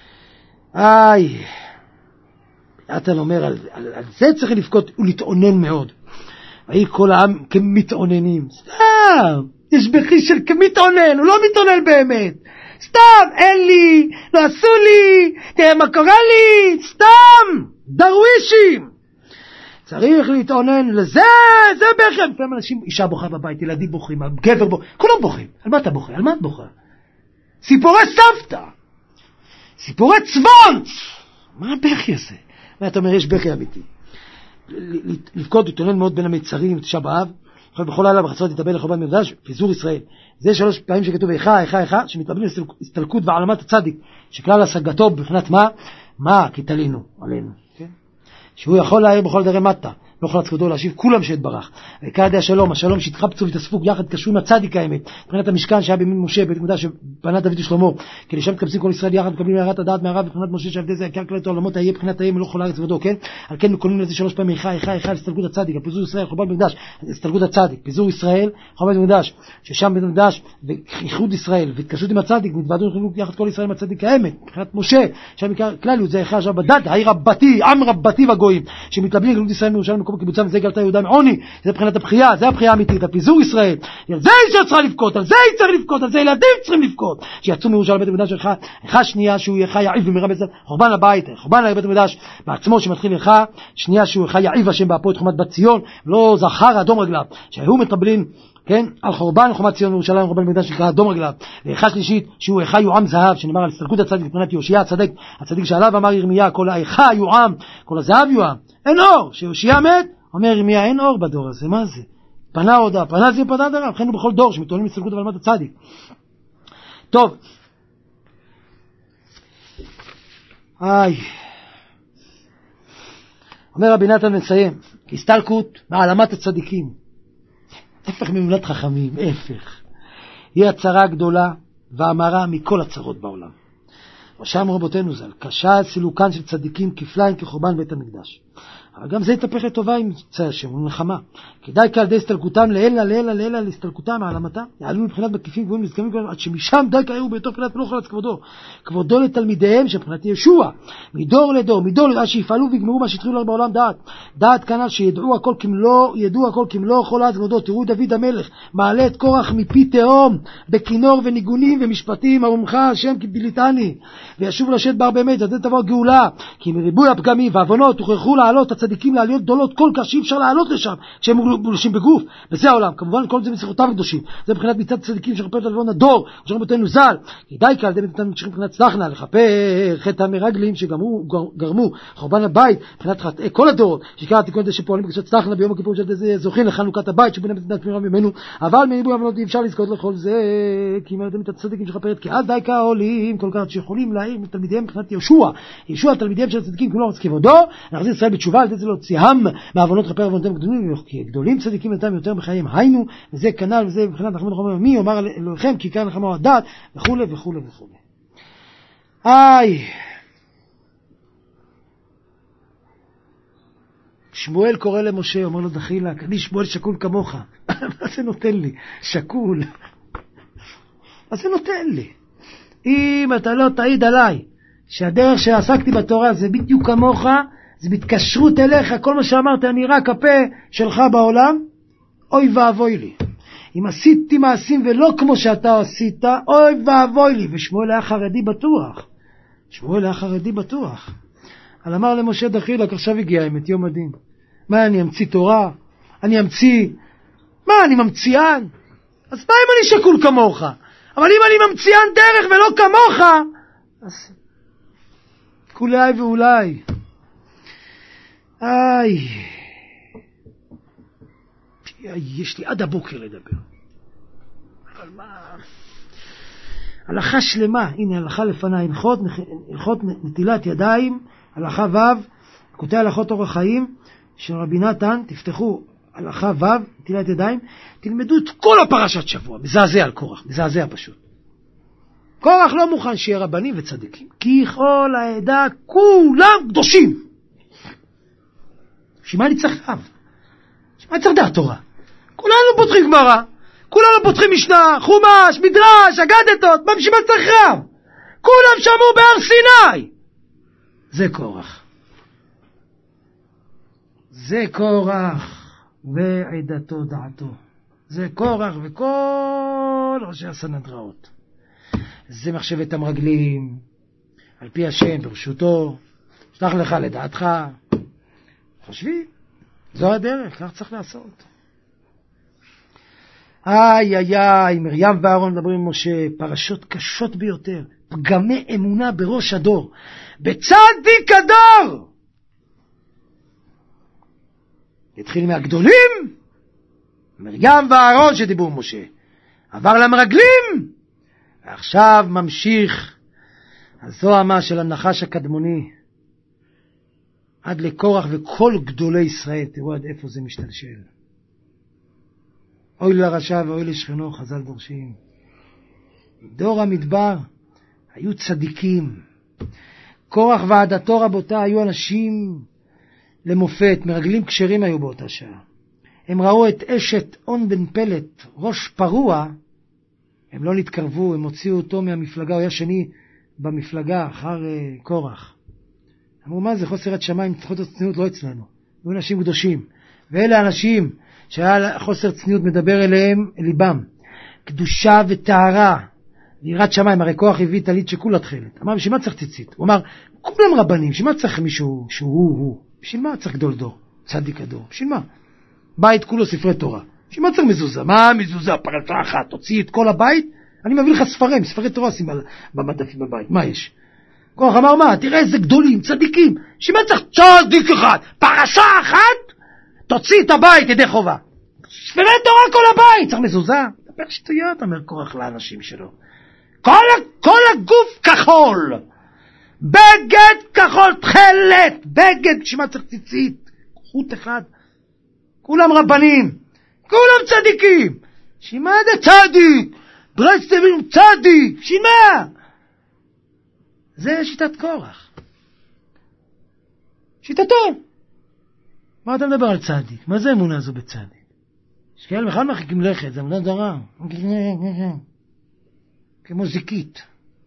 אתה אומר, על זה צריך לבכות ולהתאונן מאוד. ויהי כל העם כמתאוננים. יש בכי של כמתאונן, הוא לא מתאונן באמת. סתם, אין לי, לא עשו לי, תראה מה קורה לי, סתם, דרווישים. צריך להתעונן לזה, זה בכם. פעם אנשים, אישה בוכה בבית, ילדים בוכים, גבר בוכה, כולם בוכים. על מה אתה בוכה? על מה את בוכה? סיפורי סבתא, סיפורי צבונץ. מה הבכי הזה? ואתה אומר, יש בכי אמיתי. לבכות, להתעונן מאוד בין המצרים, תשעה באב, בכל לילה בחצות יתאבל לחורבן בית המקדש, פיזור ישראל. זה 3 פעמים שכתוב איכה, שמתאבלים הסתלקות והעלמת הצדיק, שכלל השגתו בבחינת מה? כי תלינו עלינו. שהוא יכול להעיר בכל דרי מטה, לא יכול לצקודו להשיב כולם שיתברך. וכעדי השלום שהתחפצו והתאספו יחד קשרו עם הצדיק האמת, מבחינת המשכן שהיה בימי משה, בית המקדש שבנה דוד ושלמה, כי לשם מתקבצים כל ישראל יחד, מקבלים הערת הדעת מהרב, מבחינת משה שעבדי זה יקר כלת העולמות, יהיה מבחינת האם מלוך כל הארץ ועודו, כן? על כן מקוללים לזה 3 פעמים איכה, הסתלקות הצדיק, פיזור ישראל, חורבן בית המקדש, הסתלקות הצדיק, פיזור ישראל, חורבן בית המקדש, ששם בית המקדש ואיחוד ישראל והתקשרות עם הצדיק, מתוועדו יחד כל ישראל עם הצדיק האמת, מבחינת משה, שם כלליות זה איכה בדת, העיר רבתי, עם רבתי וגויים, שמתלבלים גלות ישראל מירושלים מקום קיבוצם, וזה גלתה יהודה מעוני, זה מבחינת הבחייה, זה הבחייה האמיתית, הפיזור ישראל, על זה אישה צריכה לבכות, על זה היא צריך לבכות, על זה ילדים צריכים לבכות, שיצאו מירושלים בית המקדש שלך, איכה שנייה שהוא איכה יעיב במהרה בצד, חורבן הבית, חורבן בית המקדש בעצמו שמתחיל איכה שנייה שהוא איכה יעיב השם באפו את חומת בת ציון, לא זכר אדום רגליו, שהיו מתאבלים כן, על חורבן חומת ציון וירושלים, חורבן בית המקדש שנקרא אדום רגליו, ואיכה שלישית שהוא איכה יועם זהב, שנאמר על הסתלקות הצדיק מבחינת יושע הצדיק שעליו אמר ירמיה, כל האיכה יועם, כל הזהב יועם, אין אור, שיושע מת, אומר ירמיה אין אור בדור הזה, מה זה? פנה הודעה, פנה זה פנה דרב, חיינו בכל דור שמתעולים הסתלקות ועלמת הצדיק. טוב, אומר רבי נתן מסיים, הסתלקות מעלמת הצדיקים, הפך ממולת חכמים, הפך. היא הצרה הגדולה והמרה מכל הצרות בעולם. ושם רבותינו ז"ל, קשה סילוקן של צדיקים כפליים כחורבן בית המקדש. אבל גם זה יתהפך לטובה עם צי השם, הוא נחמה. כדאי כעל די הסתלקותם לעילה להסתלקותם, העלמתה, יעלו מבחינת מקיפים גבוהים לזקמים גבוהים, עד שמשם די קראו ביתו מבחינת מלוך חלץ כבודו לתלמידיהם שבחינת ישוע, מדור לדור, עד שיפעלו ויגמרו מה שהתחילו לך בעולם דעת כנ"ל שידעו הכל כמלוא כל עד כבודו. תראו דוד המלך, מעלה את קורח מפי תהום, בכינור וניגונים ומשפטים, ארומך השם כביליתני, וישוב לשאת בהר באמת, עד תבוא גאולה, כי מריבוי הפגמים והעוונות תוכרחו לעלות הצדיקים לעליות גדולות כל כך שאי אפשר לעלות לשם כשהם מולשים בגוף, וזה העולם. כמובן כל זה בשיחותיו הקדושים, זה מבחינת מצד צדיקים שכפר לבון הדור אשר רבותינו ז"ל, כדאי כעל די מצד ממשיכים מבחינת צלחנה לכפר חטא המרגלים שגרמו חורבן הבית מבחינת חטאי כל הדורות, שעיקר התיקון הזה שפועלים בקשות צלחנה ביום הכיפור של זה זוכים לחנוכת הבית שבין מצדת מירב ממנו, אבל מריבוי העוונות אי אפשר לזכות לכל זה, כי אם אתם הצדיקים שכפרת כי אז די כעולים כל כך שיכולים להעיר מתלמידיהם מבחינת ישוע תלמידיהם של הצדיקים כלומר כבודו להחזיר ישראל בתשובה לתת להוציאם מעוונות כפר עוונותיהם גדולים צדיקים אתם יותר בחייהם, היינו וזה כנ"ל וזה מבחינת נחמן נחמן מי אומר לכם כי כאן נחמה הדעת וכולי וכולי וכולי. שמואל קורא למשה, אומר לו דחילק, אני שמואל שקול כמוך. מה זה נותן לי? שקול. מה זה נותן לי? אם אתה לא תעיד עליי שהדרך שעסקתי בתורה זה בדיוק כמוך, זה בהתקשרות אליך, כל מה שאמרת אני רק הפה שלך בעולם, אוי ואבוי לי. אם עשיתי מעשים ולא כמו שאתה עשית, אוי ואבוי לי. ושמואל היה חרדי בטוח. אבל אמר למשה דחילק, עכשיו הגיע האמת, יום הדין. מה, אני אמציא תורה? אני ממציאן? אז מה אם אני שקול כמוך? אבל אם אני ממציאן דרך ולא כמוך, אז כולי ואולי. יש לי עד הבוקר לדבר. אבל מה? הלכה שלמה, הנה הלכה לפני, הלכות נטילת ידיים, הלכה ו', קוטעי הלכות אורח חיים של רבי נתן, תפתחו הלכה ו', נטילת ידיים, תלמדו את כל הפרשת שבוע, מזעזע על קורח, מזעזע פשוט. קורח לא מוכן שיהיה רבנים וצדיקים, כי כל העדה כולם קדושים. שמה אני צריך רב? שמה אני צריך דעת תורה? כולנו פותחים גמרא, כולנו פותחים משנה, חומש, מדרש, אגדתות, מה בשביל מה צריך רב? כולם שמעו בהר סיני. זה קורח ועדתו דעתו. זה קורח וכל ראשי הסנהדריות. זה מחשבת המרגלים, על פי השם, ברשותו, שלח לך לדעתך. חושבים, זו הדרך, כך צריך לעשות. איי איי איי, מרים ואהרון מדברים עם משה, פרשות קשות ביותר, פגמי אמונה בראש הדור, בצדיק הדור. התחיל מהגדולים, מרים ואהרון שדיברו עם משה, עבר למרגלים, ועכשיו ממשיך הזוהמה של הנחש הקדמוני, עד לקורח וכל גדולי ישראל. תראו עד איפה זה משתלשל. אוי לרשע ואוי לשכנו, חז"ל דורשים. דור המדבר היו צדיקים. קורח ועדתו רבותה היו אנשים למופת, מרגלים כשרים היו באותה שעה. הם ראו את אשת און בן פלט, ראש פרוע, הם לא נתקרבו, הם הוציאו אותו מהמפלגה, הוא היה שני במפלגה אחר קורח. אמרו, מה זה חוסר את שמיים, חוסר צניעות לא אצלנו. היו אנשים קדושים, ואלה אנשים שהיה חוסר צניעות מדבר אליהם, אל ליבם. קדושה וטהרה, ויראת שמיים, הרי כוח הביא טלית שכולה תחילת. אמר, בשביל מה צריך ציצית? הוא אמר, כולם רבנים, בשביל מה צריך מישהו שהוא? בשביל מה צריך גדול דור, צדיק הדור? בשביל מה? בית כולו ספרי תורה. בשביל מה צריך מזוזה? מה מזוזה? פרצה אחת, תוציא את כל הבית, אני מביא לך ספרי תורה שים במדפים בבית, מה יש? כוח אמר, מה? תראה איזה גדולים, צדיקים, בשביל מה צריך צדיק אחד? פרשה אחת, תוציא את הבית ידי חובה. ספרי תורה כל הבית, צריך מזוזה? דבר שטויות, אומר כוח לאנשים שלו. כל הגוף כחול, בגד כחול תחלת, בגד, בשביל מה צריך ציצית? חוט אחד, כולם רבנים, כולם צדיקים, שמה זה צדיק? ברסלבים צדיק, שמה? זה שיטת קורח, שיטתו. מה אתה מדבר על צדיק? מה זה אמונה הזו בצדיק? שכאלה בכלל מרחיקים לכת, זה אמונה זרה, כמו זיקית.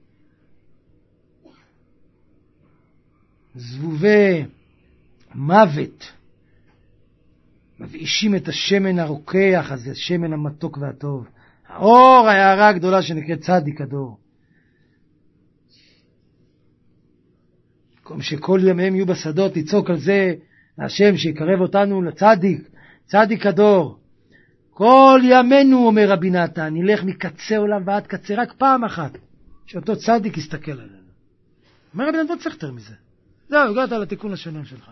זבובי מוות מבאישים את השמן הרוקח הזה, השמן המתוק והטוב, האור, ההערה הגדולה שנקראת צדיק הדור. שכל ימיהם יהיו בשדות, לצעוק על זה להשם שיקרב אותנו לצדיק, צדיק הדור. כל ימינו, אומר רבי נתן, נלך מקצה עולם ועד קצה, רק פעם אחת שאותו צדיק יסתכל עלינו. אומר רבי נתן, לא צריך יותר מזה. זהו, הגעת לתיקון השלם שלך.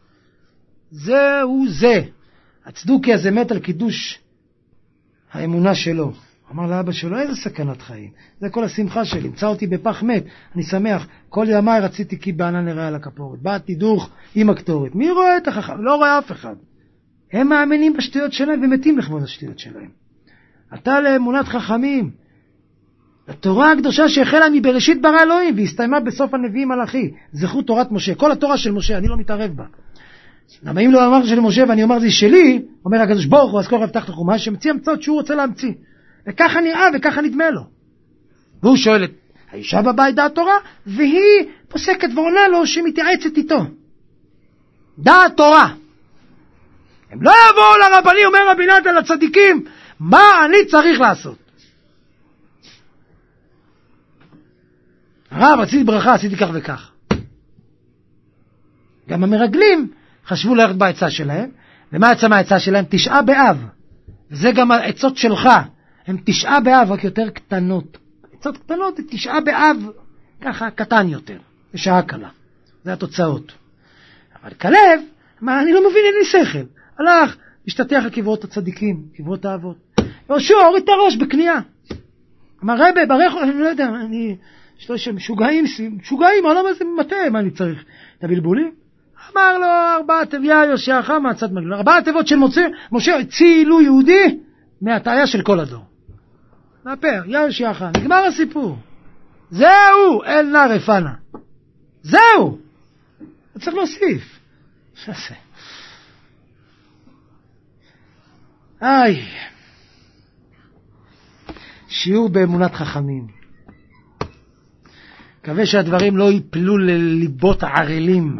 זהו זה. הצדוקי הזה מת על קידוש האמונה שלו. אמר לאבא שלו, איזה סכנת חיים. זה כל השמחה שלי. מצא אותי בפח מת. אני שמח. כל ימיי רציתי כי בענן נראה על הכפורת. באתי דוך עם הקטורת. מי רואה את החכם? לא רואה אף אחד. הם מאמינים בשטויות שלהם ומתים לכבוד השטויות שלהם. אתה לאמונת חכמים. התורה הקדושה שהחלה מבראשית ברא אלוהים והסתיימה בסוף הנביאים מלאכי. זכות תורת משה. כל התורה של משה, אני לא מתערב בה. למה אם לא אמר של משה ואני אומר זה שלי, אומר הקדוש ברוך הוא, אז כל רב תחת החומש, שמציע המצאות שהוא רוצה להמציא. וככה נראה וככה נדמה לו. והוא שואל את האישה בבית דעת תורה, והיא פוסקת ועונה לו שמתייעצת איתו. דעת תורה. הם לא יבואו לרבני, אומר רבי נתן לצדיקים, מה אני צריך לעשות? הרב, עשיתי ברכה, עשיתי כך וכך. גם המרגלים חשבו ללכת בעצה שלהם, ומה יצא מהעצה שלהם? 9 באב. וזה גם העצות שלך. הם 9 באב, רק יותר קטנות. עצות קטנות, 9 באב, ככה קטן יותר, בשעה קלה. זה התוצאות. אבל כלב, מה, אני לא מבין, אין לי שכל. הלך, השתתח על קברות הצדיקים, קברות האבות. יהושע הוריד את הראש בקנייה. אמר, רבי, ברך, אני לא יודע, משוגעים, העולם הזה מטה, מה אני צריך? את הבלבולים? אמר לו, 4 תביה יושיעך מהצד מגלול. 4 תיבות של משה הצילו יהודי מהטעיה של כל הדור. נפר, יושיעך, נגמר הסיפור. זהו, אל נא רפנה. זהו. צריך להוסיף. איי. שיעור באמונת חכמים. מקווה שהדברים לא ייפלו לליבות ערלים.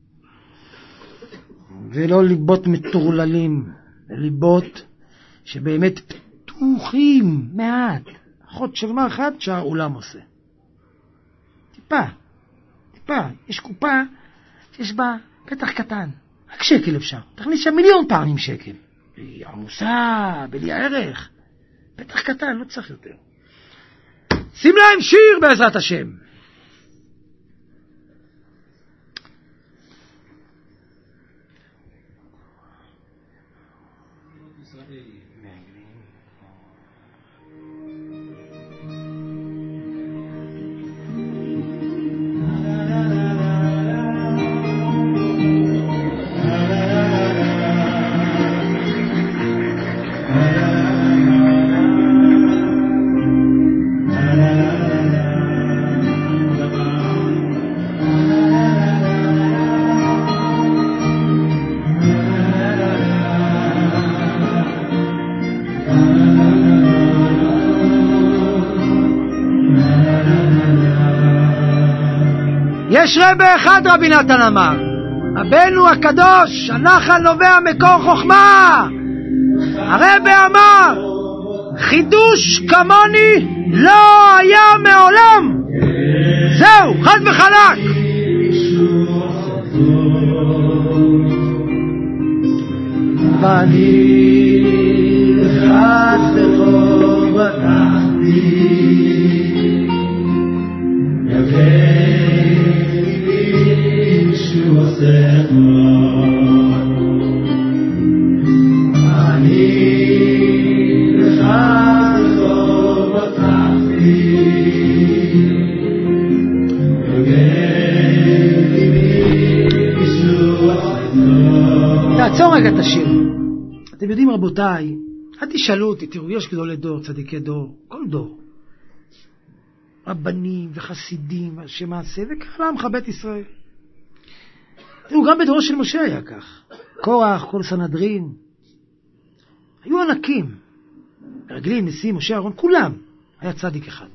ולא ליבות מטורללים, ליבות שבאמת פתוחים מעט, אחות של מה אחת שהעולם עושה. טיפה, יש קופה שיש בה פתח קטן, רק שקל אפשר, תכניס שם 1,000,000 פעמים שקל, היא עמוסה, בלי הערך, פתח קטן, לא צריך יותר. שים להם שיר בעזרת השם. יש רבי אחד, רבי נתן אמר, רבנו הקדוש, הנחל נובע מקור חוכמה. הרבי אמר, חידוש כמוני לא היה מעולם. זהו, חד וחלק. ואני חד וחובתתי תעצור רגע את השיר. אתם יודעים רבותיי, אל תשאלו אותי, תראו, יש גדולי דור, צדיקי דור, כל דור, רבנים וחסידים, אנשי מעשה, וכך לעמך בית ישראל. תראו, גם בדורו של משה היה כך. קורח, כל סנהדרין, היו ענקים, מרגלים, נשיאים, משה, אהרון, כולם. היה צדיק אחד.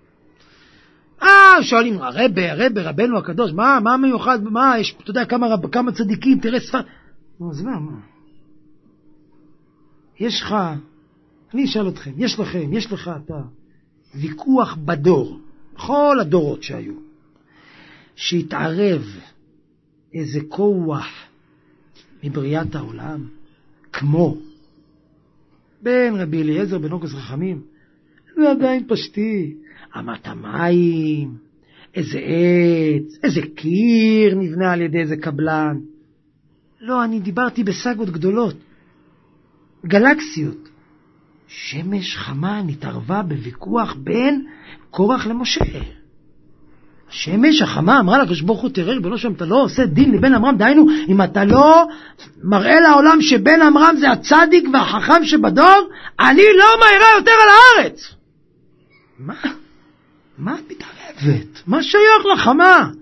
שואלים, רבנו הקדוש, מה מיוחד, יש, אתה יודע, כמה צדיקים, תראה ספר. אז מה? יש לך, אני אשאל אתכם, יש לך אתה ויכוח בדור, כל הדורות שהיו, שהתערב איזה כוח מבריאת העולם, כמו בין רבי אליעזר בן עוקס רחמים, זה עדיין פשטי, אמת המים, איזה עץ, איזה קיר נבנה על ידי איזה קבלן. לא, אני דיברתי בסגות גדולות, גלקסיות. שמש חמה נתערבה בוויכוח בין קורח למשה. השמש החמה אמרה לקדוש ברוך הוא, תראה ריבונו של עולם, אתה לא עושה דין לבן עמרם, דהיינו, אם אתה לא מראה לעולם שבן עמרם זה הצדיק והחכם שבדור, אני לא מהירה יותר על הארץ. מה את מתערבת? מה שייך לחמה?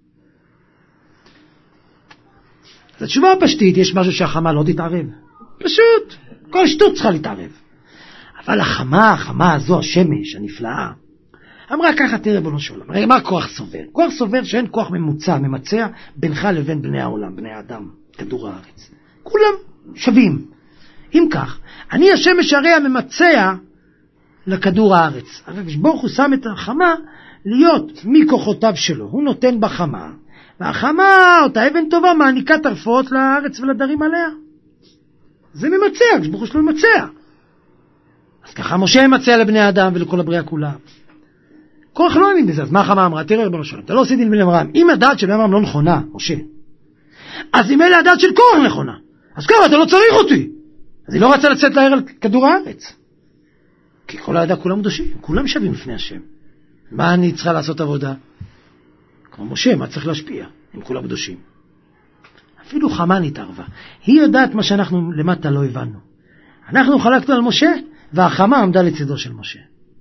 אז התשובה הפשטית, יש משהו שהחמה לא תתערב. פשוט, כל שטות צריכה להתערב. אבל החמה הזו, השמש הנפלאה, אמרה ככה, תראה ריבונו של עולם, הרי מה כוח סובר? כוח סובר שאין כוח ממוצע, ממצע, בינך לבין בני העולם, בני האדם, כדור הארץ. כולם שווים. אם כך, אני השמש הרי הממצע לכדור הארץ. הקדוש ברוך הוא שם את החמה להיות מכוחותיו שלו. הוא נותן בחמה, והחמה, אותה אבן טובה, מעניקה טרפות לארץ ולדרים עליה. זה ממצע, הקדוש ברוך הוא שלו ממצע. אז ככה משה ממצע לבני האדם ולכל הבריאה כולה. כוח לא האמין בזה, אז מה החמה אמרה? תראה ריבונו של עולם, אתה לא עושה דין בן עמרם. אם הדעת של בן עמרם לא נכונה, משה, אז אם אלה הדעת של כוח נכונה, אז כמה אתה לא צריך אותי. אז היא לא רצה לצאת להר על כדור הארץ. כי כל העדה כולם קדושים, כולם שווים לפני השם. מה אני צריכה לעשות עבודה? כמו משה, מה צריך להשפיע? הם כולם קדושים. אפילו חמה נתערבה. היא יודעת מה שאנחנו למטה לא הבנו. אנחנו חלקנו על משה, והחמה עמדה לצדו של משה.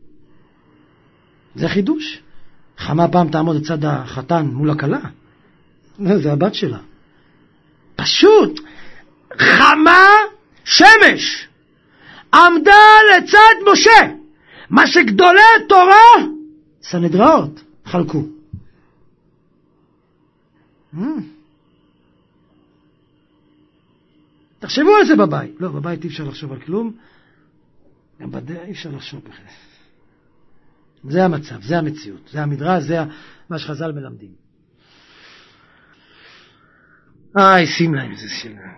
זה חידוש. חמה פעם תעמוד לצד החתן מול הכלה. זה הבת שלה. פשוט. חמה שמש עמדה לצד משה. מה שגדולי תורה סנהדראות חלקו. תחשבו על זה בבית. לא, בבית אי אפשר לחשוב על כלום. גם בדעה אי אפשר לחשוב בכלל. זה המצב, זה המציאות, זה המדרש, זה מה שחז"ל מלמדים. שים להם, זה שאלה.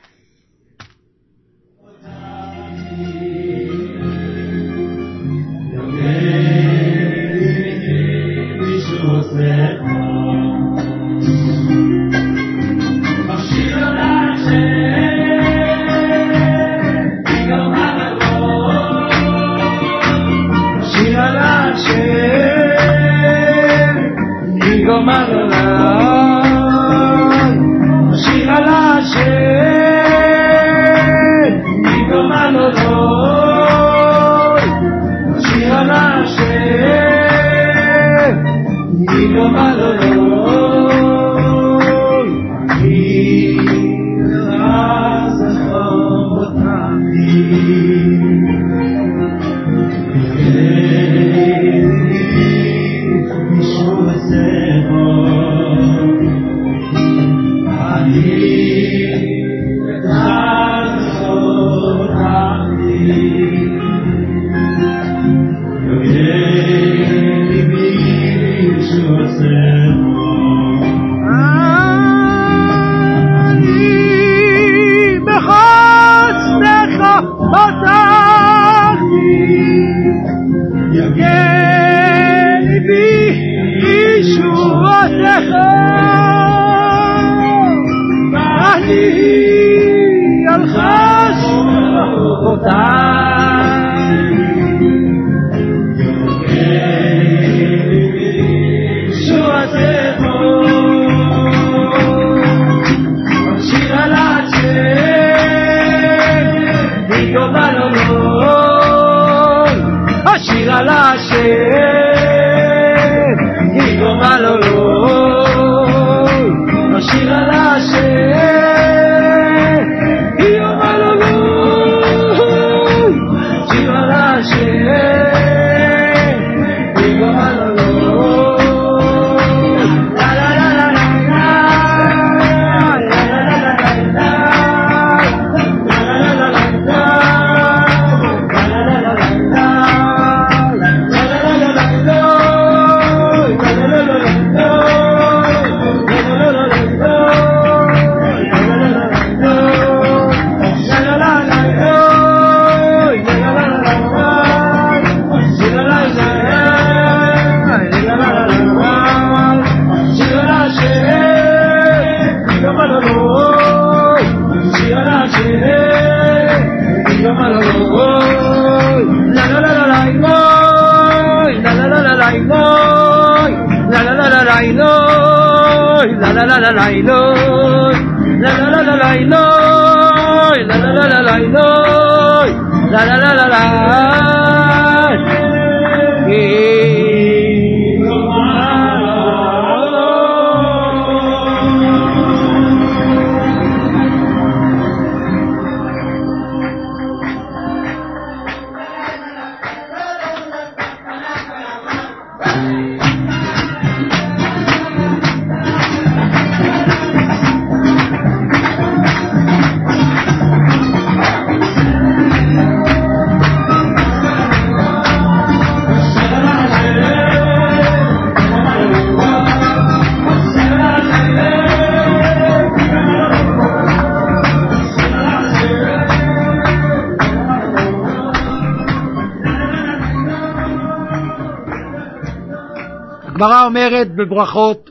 הגמרא אומרת בברכות,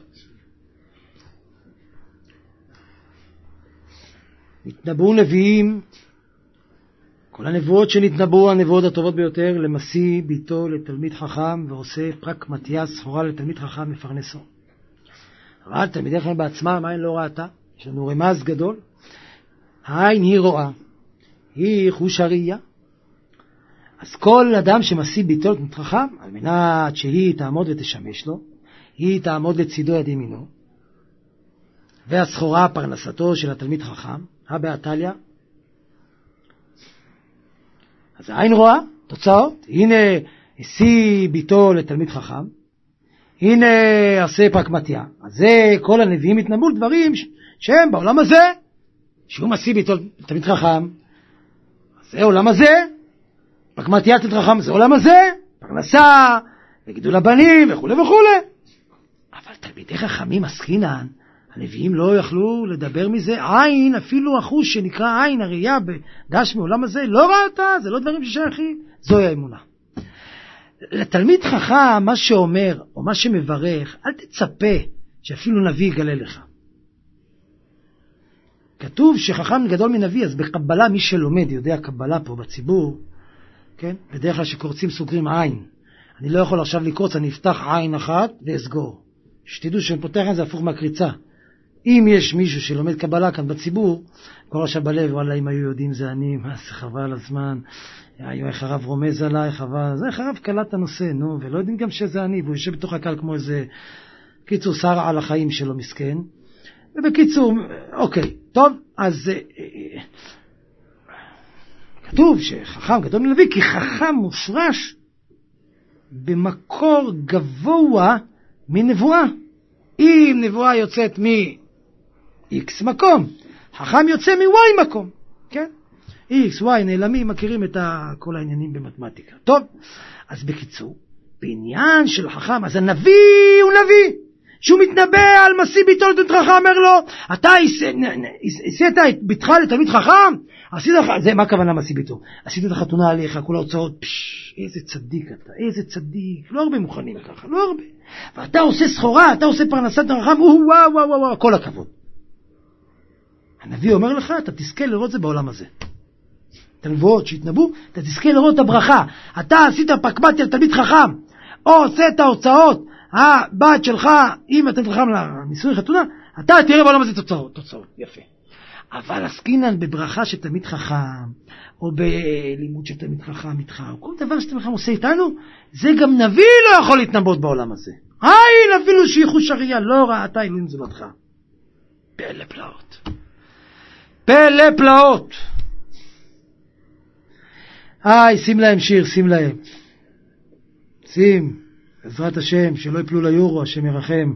נתנבאו נביאים, כל הנבואות שנתנבאו, הנבואות הטובות ביותר, למשיא ביתו לתלמיד חכם, ועושה פרק מתיה סחורה לתלמיד חכם מפרנסו. אבל תלמידי חכם בעצמם, העין לא ראתה, יש לנו רמז גדול. העין היא רואה, היא חוש הראייה. אז כל אדם שמשיא ביתו לתלמיד חכם, על מנת שהיא תעמוד ותשמש לו, היא תעמוד לצידו יד ימינו, והסחורה פרנסתו של התלמיד חכם, הבעתליה. אז העין רואה, תוצאות, הנה השיא ביתו לתלמיד חכם, הנה עשה פרק מתיה. אז זה כל הנביאים התנבאו דברים שהם בעולם הזה, שהוא משיא ביתו לתלמיד חכם, אז זה עולם הזה, פרק מתיה לתלמיד חכם, זה עולם הזה, פרנסה, וגידול הבנים וכו' וכו'. אבל תלמידי חכמים עסקינן, הנביאים לא יכלו לדבר מזה. עין, אפילו החוש שנקרא עין, הראייה בגשמי עולם הזה, לא ראתה, זה לא דברים ששייכים, זוהי האמונה. לתלמיד חכם, מה שאומר או מה שמברך, אל תצפה שאפילו נביא יגלה לך. כתוב שחכם גדול מנביא, אז בקבלה מי שלומד, יודע קבלה פה בציבור, כן? בדרך כלל שקורצים סוגרים עין. אני לא יכול עכשיו לקרוץ, אני אפתח עין אחת ואסגור. שתדעו שאני פותח את זה הפוך מהקריצה. אם יש מישהו שלומד קבלה כאן בציבור, קורא עכשיו בלב, וואלה, אם היו יודעים זה אני, מה זה חבל הזמן, איך הרב רומז עליי, חבל, זה איך הרב קלט הנושא, נו, ולא יודעים גם שזה אני, והוא יושב בתוך הקהל כמו איזה, קיצור, שר על החיים שלו מסכן. ובקיצור, אוקיי, טוב, אז כתוב שחכם גדול מנביא, כי חכם מופרש במקור גבוה מנבואה. אם נבואה יוצאת מ-X מקום, חכם יוצא מ-Y מקום, כן? X, Y, נעלמים, מכירים את כל העניינים במתמטיקה. טוב, אז בקיצור, בעניין של חכם, אז הנביא הוא נביא, שהוא מתנבא על מסי ביתו לתלמיד חכם, אומר לו, אתה עשית את ביתך לתלמיד חכם? עשית לך, זה מה הכוונה מסי ביתו? עשית את החתונה עליך, כל ההוצאות, איזה צדיק אתה, איזה צדיק, לא הרבה מוכנים ככה, לא הרבה. ואתה עושה סחורה, אתה עושה פרנסת חכם, וואו, וואו, וואו, כל הכבוד. הנביא אומר לך, אתה תזכה לראות זה בעולם הזה. את הנבואות שהתנבאו, אתה תזכה לראות את הברכה. אתה עשית פקמטיה לתלמיד חכם, או עושה את ההוצאות, הבת שלך, אם אתה חכם לניסוי חתונה, אתה תראה בעולם הזה תוצאות, יפה. אבל עסקינן בברכה של תלמיד חכם, או בלימוד של תלמיד חכם איתך, או כל דבר שתלמיד חכם עושה איתנו, זה גם נביא לא יכול להתנבאות בעולם הזה. אין אפילו שייחוש הראייה, לא ראתה אלוהים זולתך. פלא פלאות. פלא פלאות. שים להם שיר, שים להם. שים, בעזרת השם, שלא יפלו ליורו, השם ירחם.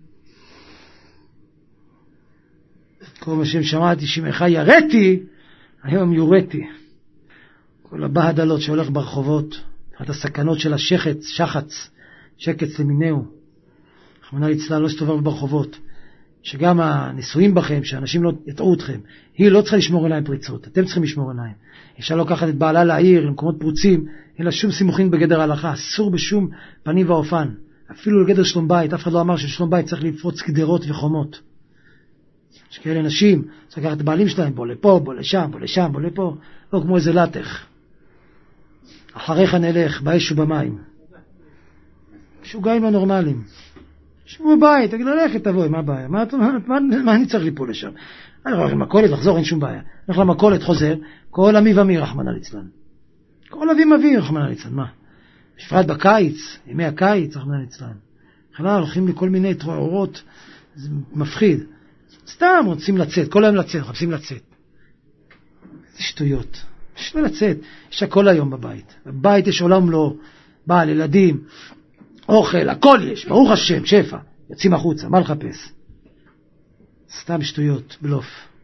כל מה שמעתי שמך ירתי, היום יורתי. כל הבהדלות שהולך ברחובות, את הסכנות של שחץ, שקץ למינהו. רחמנא ליצלן, לא שתובב ברחובות. שגם הניסויים בכם, שאנשים לא יטעו אתכם, היא לא צריכה לשמור עיניים פריצות, אתם צריכים לשמור עיניים. אישה לא לקחת את בעלה לעיר, למקומות פרוצים, אין לה שום סימוכין בגדר ההלכה, אסור בשום פנים ואופן. אפילו לגדר שלום בית, אף אחד לא אמר ששלום בית צריך לפרוץ גדרות וחומות. יש כאלה נשים, צריך לקחת את הבעלים שלהם, בוא לפה, בוא לשם, בוא לשם, בוא לפה, לא כמו איזה לטח. אחריך נלך, באש ובמים. משוגעים לא נורמליים. שבו בבית, תגיד ללכת, תבואי, מה הבעיה? מה אני צריך ליפול לשם? אני הולך למכולת, לחזור, אין שום בעיה. הולך למכולת, חוזר, כל עמי ומי רחמנא ליצלן. כל אבי מביא רחמנא ליצלן, מה? בפרט בקיץ, ימי הקיץ, רחמנא ליצלן. בכלל הולכים לכל מיני אורות, זה מפחיד. סתם רוצים לצאת, כל היום לצאת, מחפשים לצאת. זה שטויות. יש לא לצאת, יש הכל היום בבית. בבית יש עולם לא, בעל, ילדים, אוכל, הכל יש, ברוך השם, שפע. יוצאים החוצה, מה לחפש? סתם שטויות, בלוף.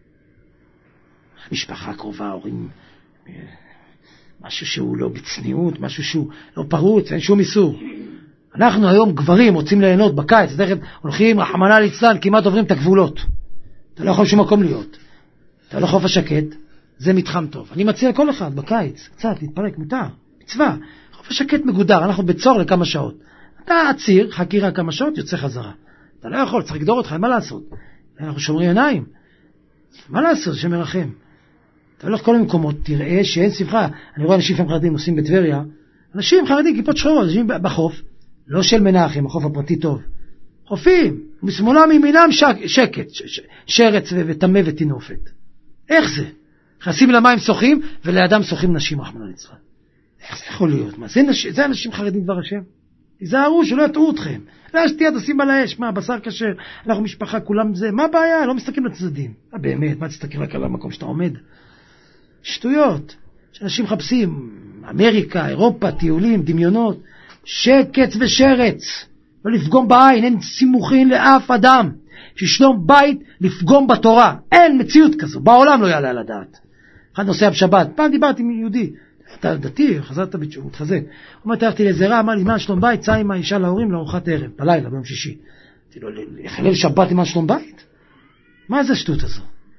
משפחה קרובה, הורים, משהו שהוא לא בצניעות, משהו שהוא לא פרוץ, אין שום איסור. אנחנו היום גברים רוצים ליהנות בקיץ, תכף הולכים, רחמנא ליצלן, כמעט עוברים את הגבולות. אתה לא יכול שום מקום להיות. אתה לא חוף השקט, זה מתחם טוב. אני מציע לכל אחד בקיץ, קצת להתפרק, מותר, מצווה. חוף השקט מגודר, אנחנו בצור לכמה שעות. אתה עציר, חקירה כמה שעות, יוצא חזרה. אתה לא יכול, צריך לגדור אותך, מה לעשות? אנחנו שומרים עיניים. מה לעשות, השם ירחם? אתה הולך כל המקומות, תראה שאין שמחה. אני רואה אנשים חרדים עושים בטבריה, אנשים חרדים, כיפות שחורות, אנשים בחוף, לא של מנחם, החוף הפרטי טוב. חופים, משמאלם מימינם שקט, שרץ וטמא ותינופת. איך זה? נכנסים למים שוחים, ולידם שוחים נשים, רחמנא ליצלן. איך זה יכול להיות? מה? זה אנשים חרדים דבר השם? תיזהרו שלא יטעו אתכם. לא שתהיה תשים על האש, מה, בשר כשר, אנחנו משפחה, כולם זה, מה הבעיה? לא מסתכלים לצדדים. באמת, מה תסתכל רק על המקום שאתה עומד? שטויות. שאנשים חפשים, אמריקה, אירופה, טיולים, דמיונות, שקץ ושרץ. לא לפגום בעין, אין סימוכין לאף אדם. שישלום בית לפגום בתורה. אין מציאות כזו, בעולם לא יעלה על הדעת. אחד נוסע בשבת, פעם דיברתי עם יהודי, אתה דתי, חזרת בתשובה, מתחזק. הוא אומר, הלכתי לזרע, אמר לי, זמן שלום בית, צא עם האישה להורים לארוחת ערב, בלילה, ביום שישי. אמרתי לו, לחלל שבת עם שלום בית? מה זה השטות הזו?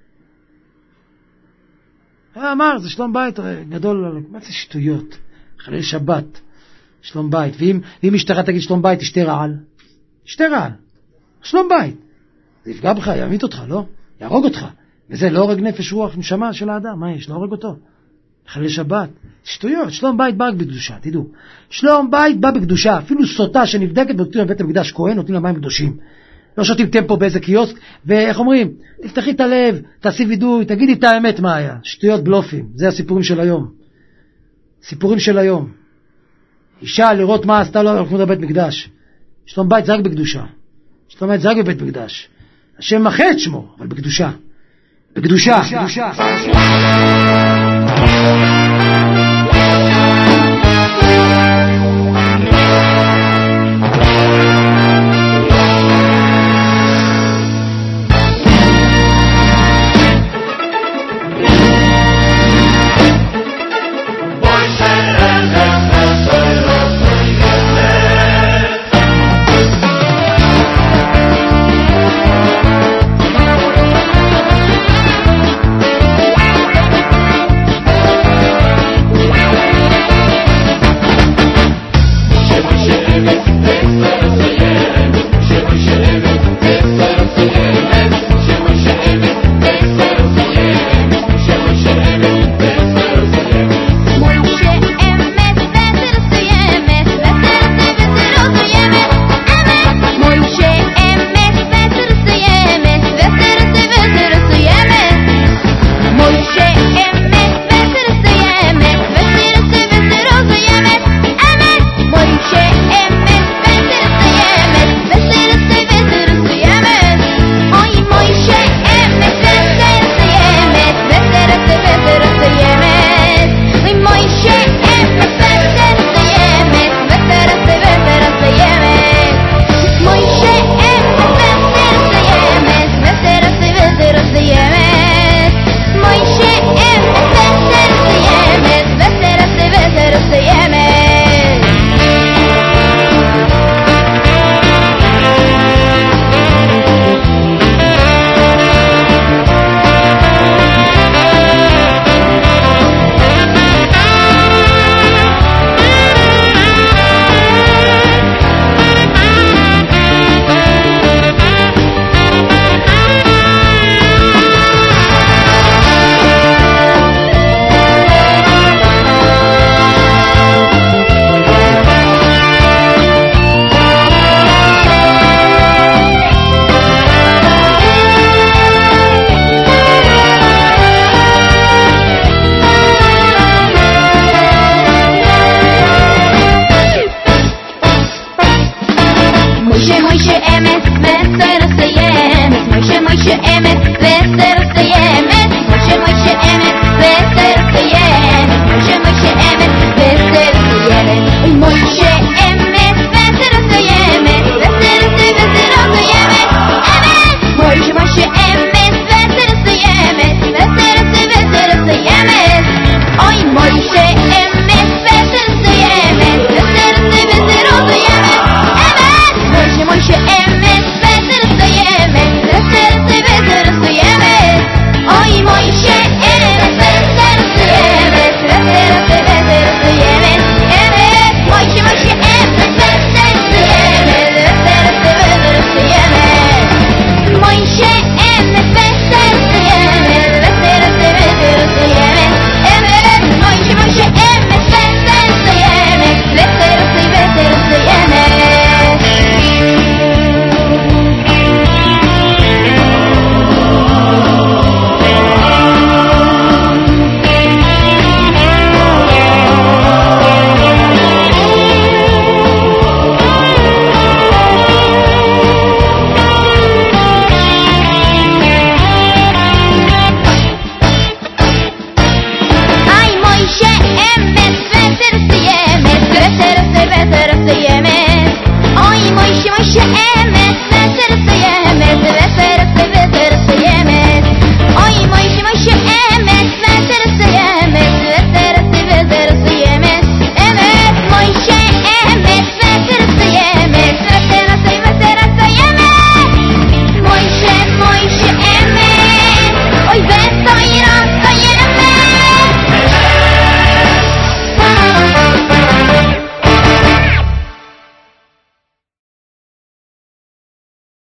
אמר, זה שלום בית גדול, מה זה שטויות? חלל שבת, שלום בית. ואם משטרה תגיד שלום בית, תשתה רעל. תשתה רעל. שלום בית. זה יפגע בך, יעמית אותך, לא? יהרוג אותך. וזה לא הורג נפש רוח נשמה של האדם. מה יש? לא הורג אותו. חלל שבת. שטויות. שלום בית בא בקדושה, תדעו. שלום בית בא בקדושה. אפילו סוטה שנבדקת נותנים לבית המקדש כהן, נותנים לה מים קדושים. לא שותים טמפו באיזה קיוסק, ואיך אומרים? תפתחי את הלב, תעשי וידוי, תגידי את האמת מה היה. שטויות בלופים. זה הסיפורים של היום. סיפורים של היום. אישה לראות מה עשתה לו, הולכים לבית מקדש. שלום בית זה רק בקדושה. שלום בית זה רק בבית מקדש. השם מחה את שמו, אבל בקדושה. בקדושה.